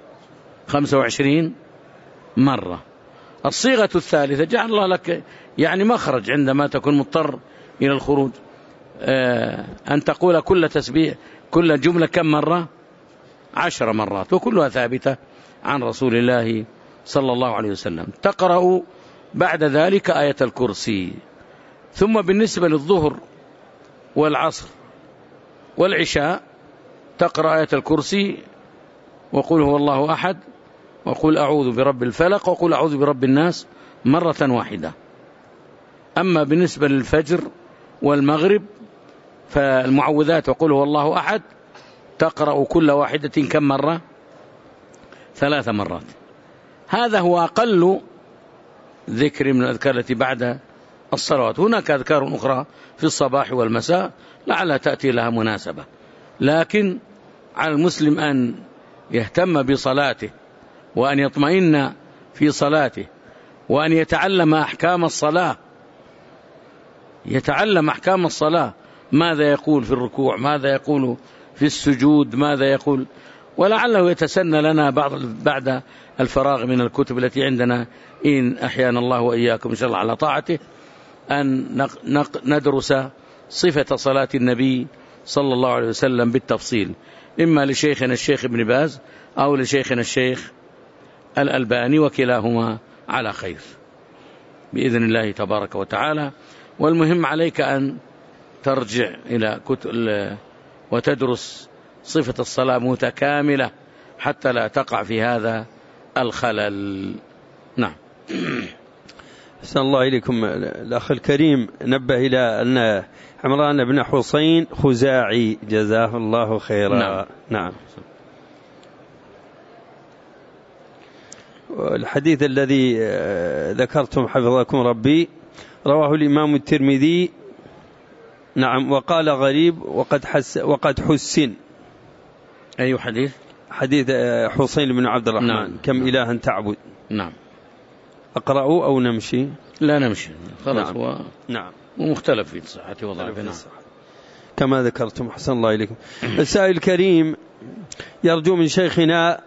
25 مرة. الصيغة الثالثة جعل الله لك مخرج عندما تكون مضطر إلى الخروج، أن تقول كل تسبيح كل جملة كم مرة؟ 10 مرات، وكلها ثابتة عن رسول الله صلى الله عليه وسلم. تقرأ بعد ذلك آية الكرسي. ثم بالنسبة للظهر والعصر والعشاء تقرأ آية الكرسي، وقل هو الله أحد، وقل أعوذ برب الفلق، وقل أعوذ برب الناس مرة واحدة. أما بالنسبة للفجر والمغرب فالمعوذات وقل هو الله أحد تقرأ كل واحدة كم مرة؟ 3 مرات. هذا هو أقل ذكر من الأذكار التي بعد الصلوات. هناك أذكار أخرى في الصباح والمساء لعلها تأتي لها مناسبة، لكن على المسلم أن يهتم بصلاته وأن يطمئن في صلاته وأن يتعلم أحكام الصلاة، يتعلم أحكام الصلاة، ماذا يقول في الركوع، ماذا يقول في السجود، ماذا يقول، ولعله يتسنى لنا بعد الفراغ من الكتب التي عندنا إن أحيانا الله وإياكم إن شاء الله على طاعته أن ندرس صفة صلاة النبي صلى الله عليه وسلم بالتفصيل، إما لشيخنا الشيخ ابن باز أو لشيخنا الشيخ الألباني، وكلاهما على خير بإذن الله تبارك وتعالى. والمهم عليك أن ترجع إلى كتب وتدرس صفة الصلاة متكاملة حتى لا تقع في هذا الخلل. نعم. أحسن الله إليكم. الأخ الكريم نبه إلى أن عمران بن حسين خزاعي جزاه الله خيرا. نعم. الحديث الذي ذكرتم حفظكم ربي رواه الإمام الترمذي. نعم. وقال غريب وقد حسن. أي حديث؟ حديث حسين بن عبد الرحمن. نعم. كم إلها تعبد. نعم. أقرأ أو نمشي؟ لا نمشي خلاص. نعم. نعم. ومختلف في صحته وضعفه كما ذكرتم. أحسن الله إليكم. السائل الكريم يرجو من شيخنا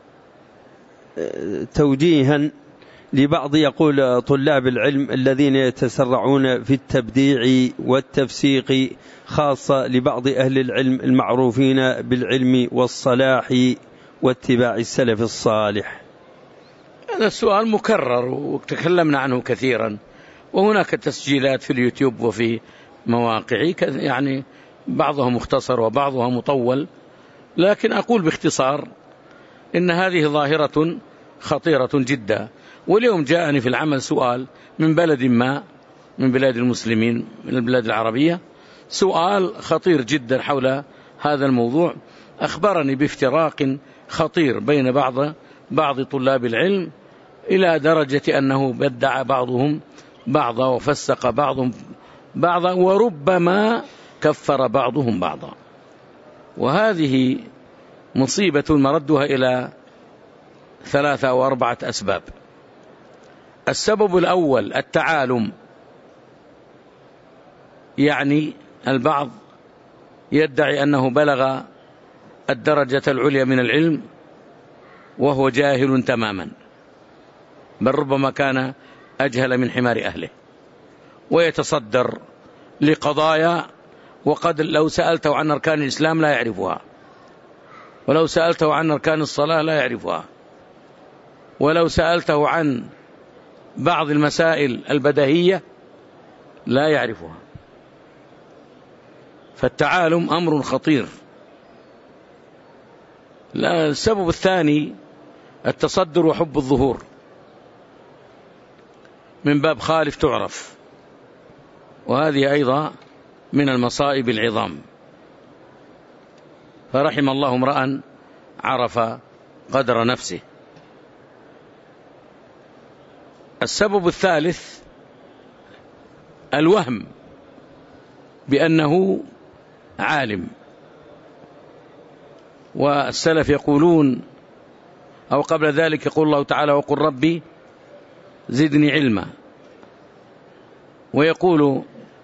توجيها لبعض يقول طلاب العلم الذين يتسرعون في التبديع والتفسيق، خاصة لبعض أهل العلم المعروفين بالعلم والصلاح واتباع السلف الصالح. هذا السؤال مكرر وتكلمنا عنه كثيرا، وهناك تسجيلات في اليوتيوب وفي مواقع يعني بعضها مختصر وبعضها مطول، لكن أقول باختصار إن هذه ظاهرة خطيرة جدا. واليوم جاءني في العمل سؤال من بلد ما من بلاد المسلمين من البلاد العربية، سؤال خطير جدا حول هذا الموضوع، أخبرني بافتراق خطير بين بعض طلاب العلم إلى درجة أنه بدع بعضهم بعضا وفسق بعضهم بعضا وربما كفر بعضهم بعضا. وهذه مصيبة مردها إلى 3 أو 4 أسباب. السبب الأول التعالم، يعني البعض يدعي أنه بلغ الدرجة العليا من العلم وهو جاهل تماما، بل ربما كان أجهل من حمار أهله، ويتصدر لقضايا وقد لو سألته عن أركان الإسلام لا يعرفها، ولو سألته عن أركان الصلاة لا يعرفها، ولو سألته عن بعض المسائل البديهية لا يعرفها. فالتعالم أمر خطير. السبب الثاني التصدر وحب الظهور من باب خالف تعرف، وهذه أيضا من المصائب العظام. فرحم الله امرأ عرف قدر نفسه. السبب الثالث الوهم بأنه عالم، والسلف يقولون أو قبل ذلك يقول الله تعالى وقل ربي زدني علما، ويقول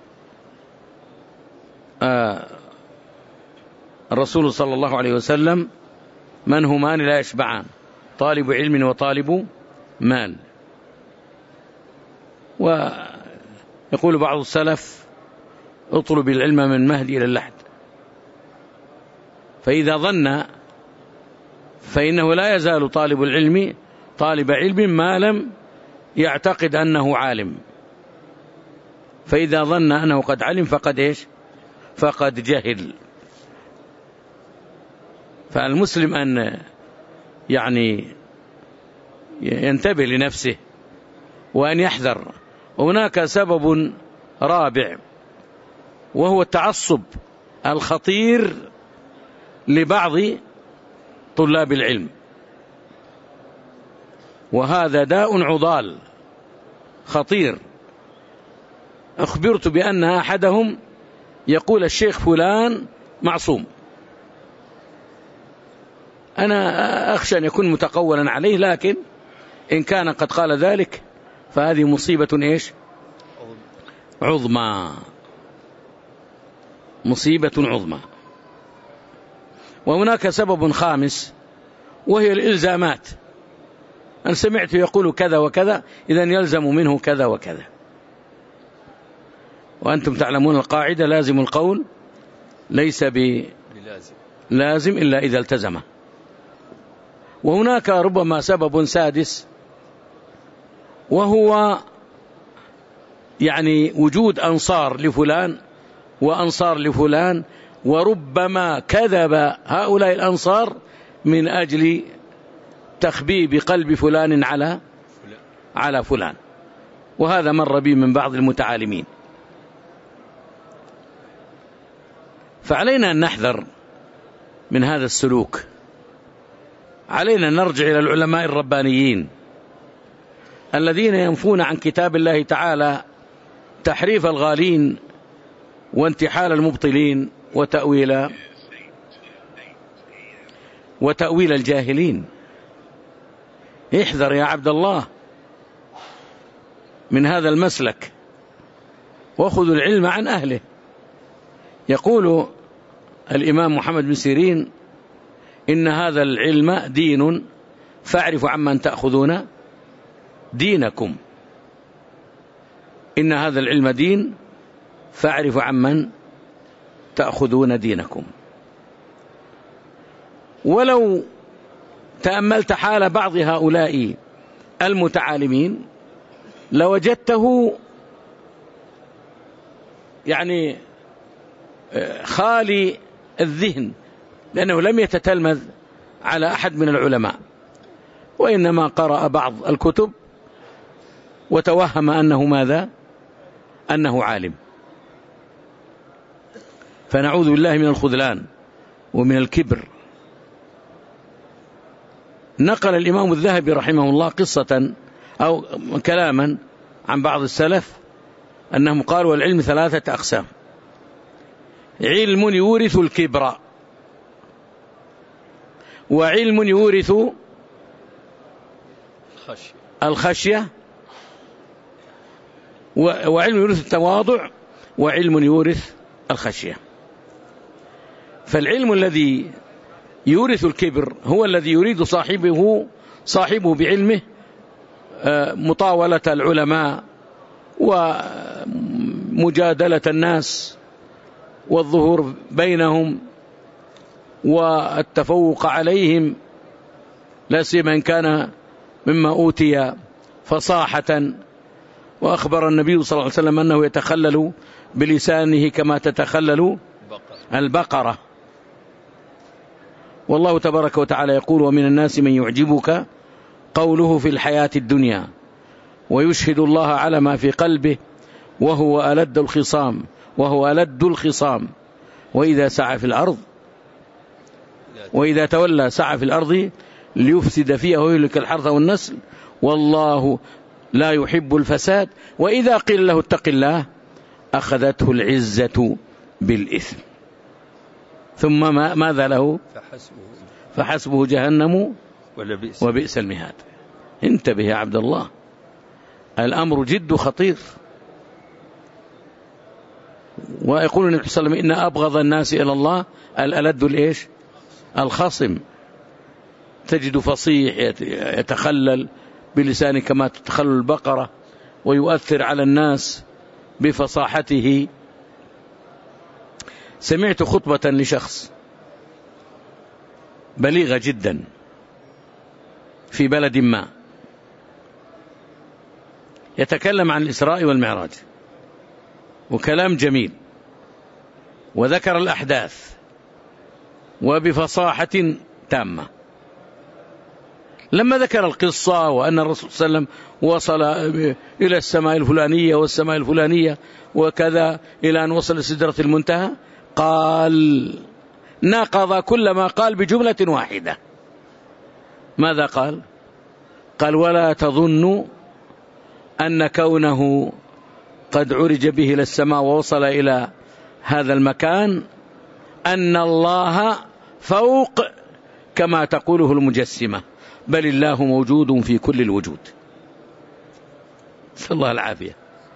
الرسول صلى الله عليه وسلم من همان لا يشبعان، طالب علم وطالب مال. ويقول بعض السلف اطلب العلم من مهد إلى اللحد، فإذا ظن فإنه لا يزال طالب العلم طالب علم ما لم يعتقد أنه عالم، فإذا ظن أنه قد علم فقد إيش؟ فقد جهل. فالمسلم أن يعني ينتبه لنفسه وأن يحذر. هناك سبب رابع وهو التعصب الخطير لبعض طلاب العلم، وهذا داء عضال خطير. أخبرت بأن أحدهم يقول الشيخ فلان معصوم. أنا أخشى أن يكون متقولا عليه، لكن إن كان قد قال ذلك فهذه مصيبة إيش؟ عظمى، مصيبة عظمى. وهناك سبب خامس وهي الإلزامات. أنا سمعت يقول كذا وكذا إذن يلزم منه كذا وكذا، وأنتم تعلمون القاعدة لازم القول ليس بلازم إلا إذا التزمه. وهناك ربما سبب سادس وهو يعني وجود أنصار لفلان وأنصار لفلان، وربما كذب هؤلاء الأنصار من أجل تخبيب قلب فلان على فلان، وهذا مر بي من بعض المتعالمين. فعلينا أن نحذر من هذا السلوك. علينا أن نرجع إلى العلماء الربانيين الذين ينفون عن كتاب الله تعالى تحريف الغالين وانتحال المبطلين وتأويل الجاهلين. احذر يا عبد الله من هذا المسلك، وخذوا العلم عن أهله. يقول الإمام محمد بن سيرين: إن هذا العلم دين فاعرفوا عمن تأخذون دينكم. إن هذا العلم دين فاعرفوا عمن تأخذون دينكم. ولو تأملت حال بعض هؤلاء المتعالمين لوجدته يعني خالي الذهن، لأنه لم يتتلمذ على أحد من العلماء، وإنما قرأ بعض الكتب وتوهم أنه ماذا؟ أنه عالم. فنعوذ بالله من الخذلان ومن الكبر. نقل الإمام الذهبي رحمه الله قصة أو كلاما عن بعض السلف أنهم قالوا: والعلم 3 أقسام: علم يورث الكبر، وعلم يورث الخشية، وعلم يورث التواضع، وعلم يورث الخشية. فالعلم الذي يورث الكبر هو الذي يريد صاحبه بعلمه مطاولة العلماء ومجادلة الناس والظهور بينهم والتفوق عليهم، لا سيما إن كان مما أوتي فصاحة. وأخبر النبي صلى الله عليه وسلم أنه يتخلل بلسانه كما تتخلل البقرة. والله تبارك وتعالى يقول: ومن الناس من يعجبك قوله في الحياة الدنيا ويشهد الله على ما في قلبه وهو ألد الخصام وإذا سعى في الأرض وإذا تولى سعى في الأرض ليفسد فيها ويهلك الحرث والنسل والله لا يحب الفساد وإذا قيل له اتق الله أخذته العزة بالإثم ثم ماذا له؟ فحسبه جهنم وبئس المهاد. انتبه يا عبد الله، الأمر جد خطير. ويقول النبي صلى الله عليه وسلم: إن أبغض الناس إلى الله الألد الخصم. تجد فصيح يتخلل بلسانه كما تتخلل البقرة ويؤثر على الناس بفصاحته. سمعت خطبة لشخص بليغة جدا في بلد ما يتكلم عن الإسراء والمعراج، وكلام جميل، وذكر الأحداث وبفصاحة تامة. لما ذكر القصة وأن الرسول صلى الله عليه وسلم وصل إلى السماء الفلانية والسماء الفلانية وكذا إلى أن وصل سدرة المنتهى، قال ناقض كل ما قال بجملة واحدة. ماذا قال؟ قال: ولا تظن أن كونه قد عرج به إلى السماء ووصل إلى هذا المكان أن الله فوق كما تقوله المجسمة، بل الله موجود في كل الوجود. نسأل الله العافية.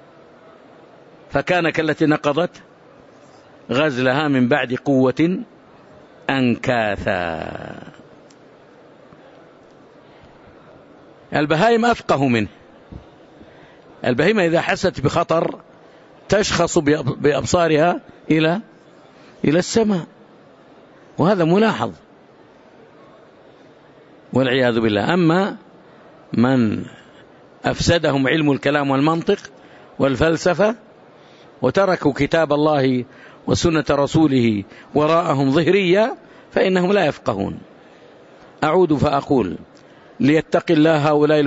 فكان كالتي نقضت غزلها من بعد قوة أنكاثا. البهائم أفقه منه. البهيمة إذا حست بخطر تشخص بأبصارها إلى السماء، وهذا ملاحظ والعياذ بالله. أما من أفسدهم علم الكلام والمنطق والفلسفة وتركوا كتاب الله وسنة رسوله وراءهم ظهرية فإنهم لا يفقهون. أعود فأقول: ليتق الله هؤلاء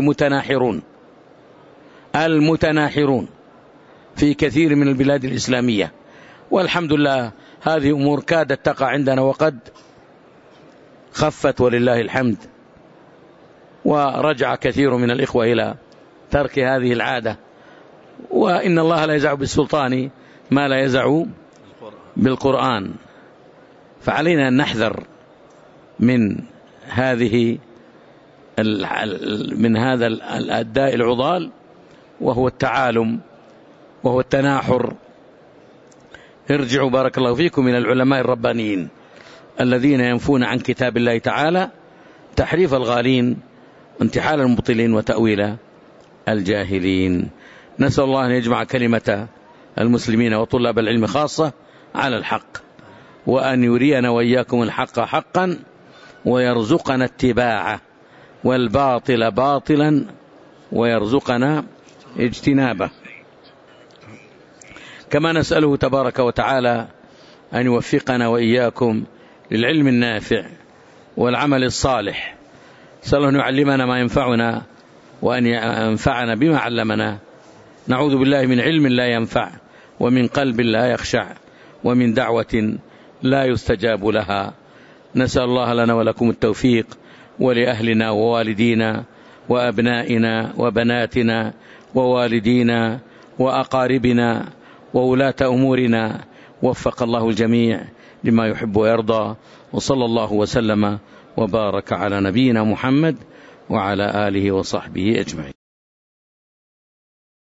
المتناحرون في كثير من البلاد الإسلامية، والحمد لله هذه أمور كادت تقع عندنا وقد خفت ولله الحمد، ورجع كثير من الإخوة إلى ترك هذه العادة. وإن الله لا يزع بالسلطان ما لا يزع بالقرآن، فعلينا أن نحذر من هذا الداء العضال، وهو التعالم وهو التناحر. ارجعوا بارك الله فيكم من العلماء الربانيين الذين ينفون عن كتاب الله تعالى تحريف الغالين وانتحال المبطلين وتأويل الجاهلين. نسأل الله أن يجمع كلمة المسلمين وطلاب العلم خاصة على الحق، وأن يرينا وإياكم الحق حقا ويرزقنا اتباعه، والباطل باطلا ويرزقنا اجتنابه. كما نسأله تبارك وتعالى أن يوفقنا وإياكم للعلم النافع والعمل الصالح. نسأل أن يعلمنا ما ينفعنا وأن ينفعنا بما علمنا. نعوذ بالله من علم لا ينفع، ومن قلب لا يخشع، ومن دعوة لا يستجاب لها. نسأل الله لنا ولكم التوفيق، ولأهلنا ووالدينا وأبنائنا وبناتنا ووالدينا وأقاربنا وولاة أمورنا. وفق الله الجميع لما يحب ويرضى، وصلى الله وسلم وبارك على نبينا محمد وعلى آله وصحبه أجمعين.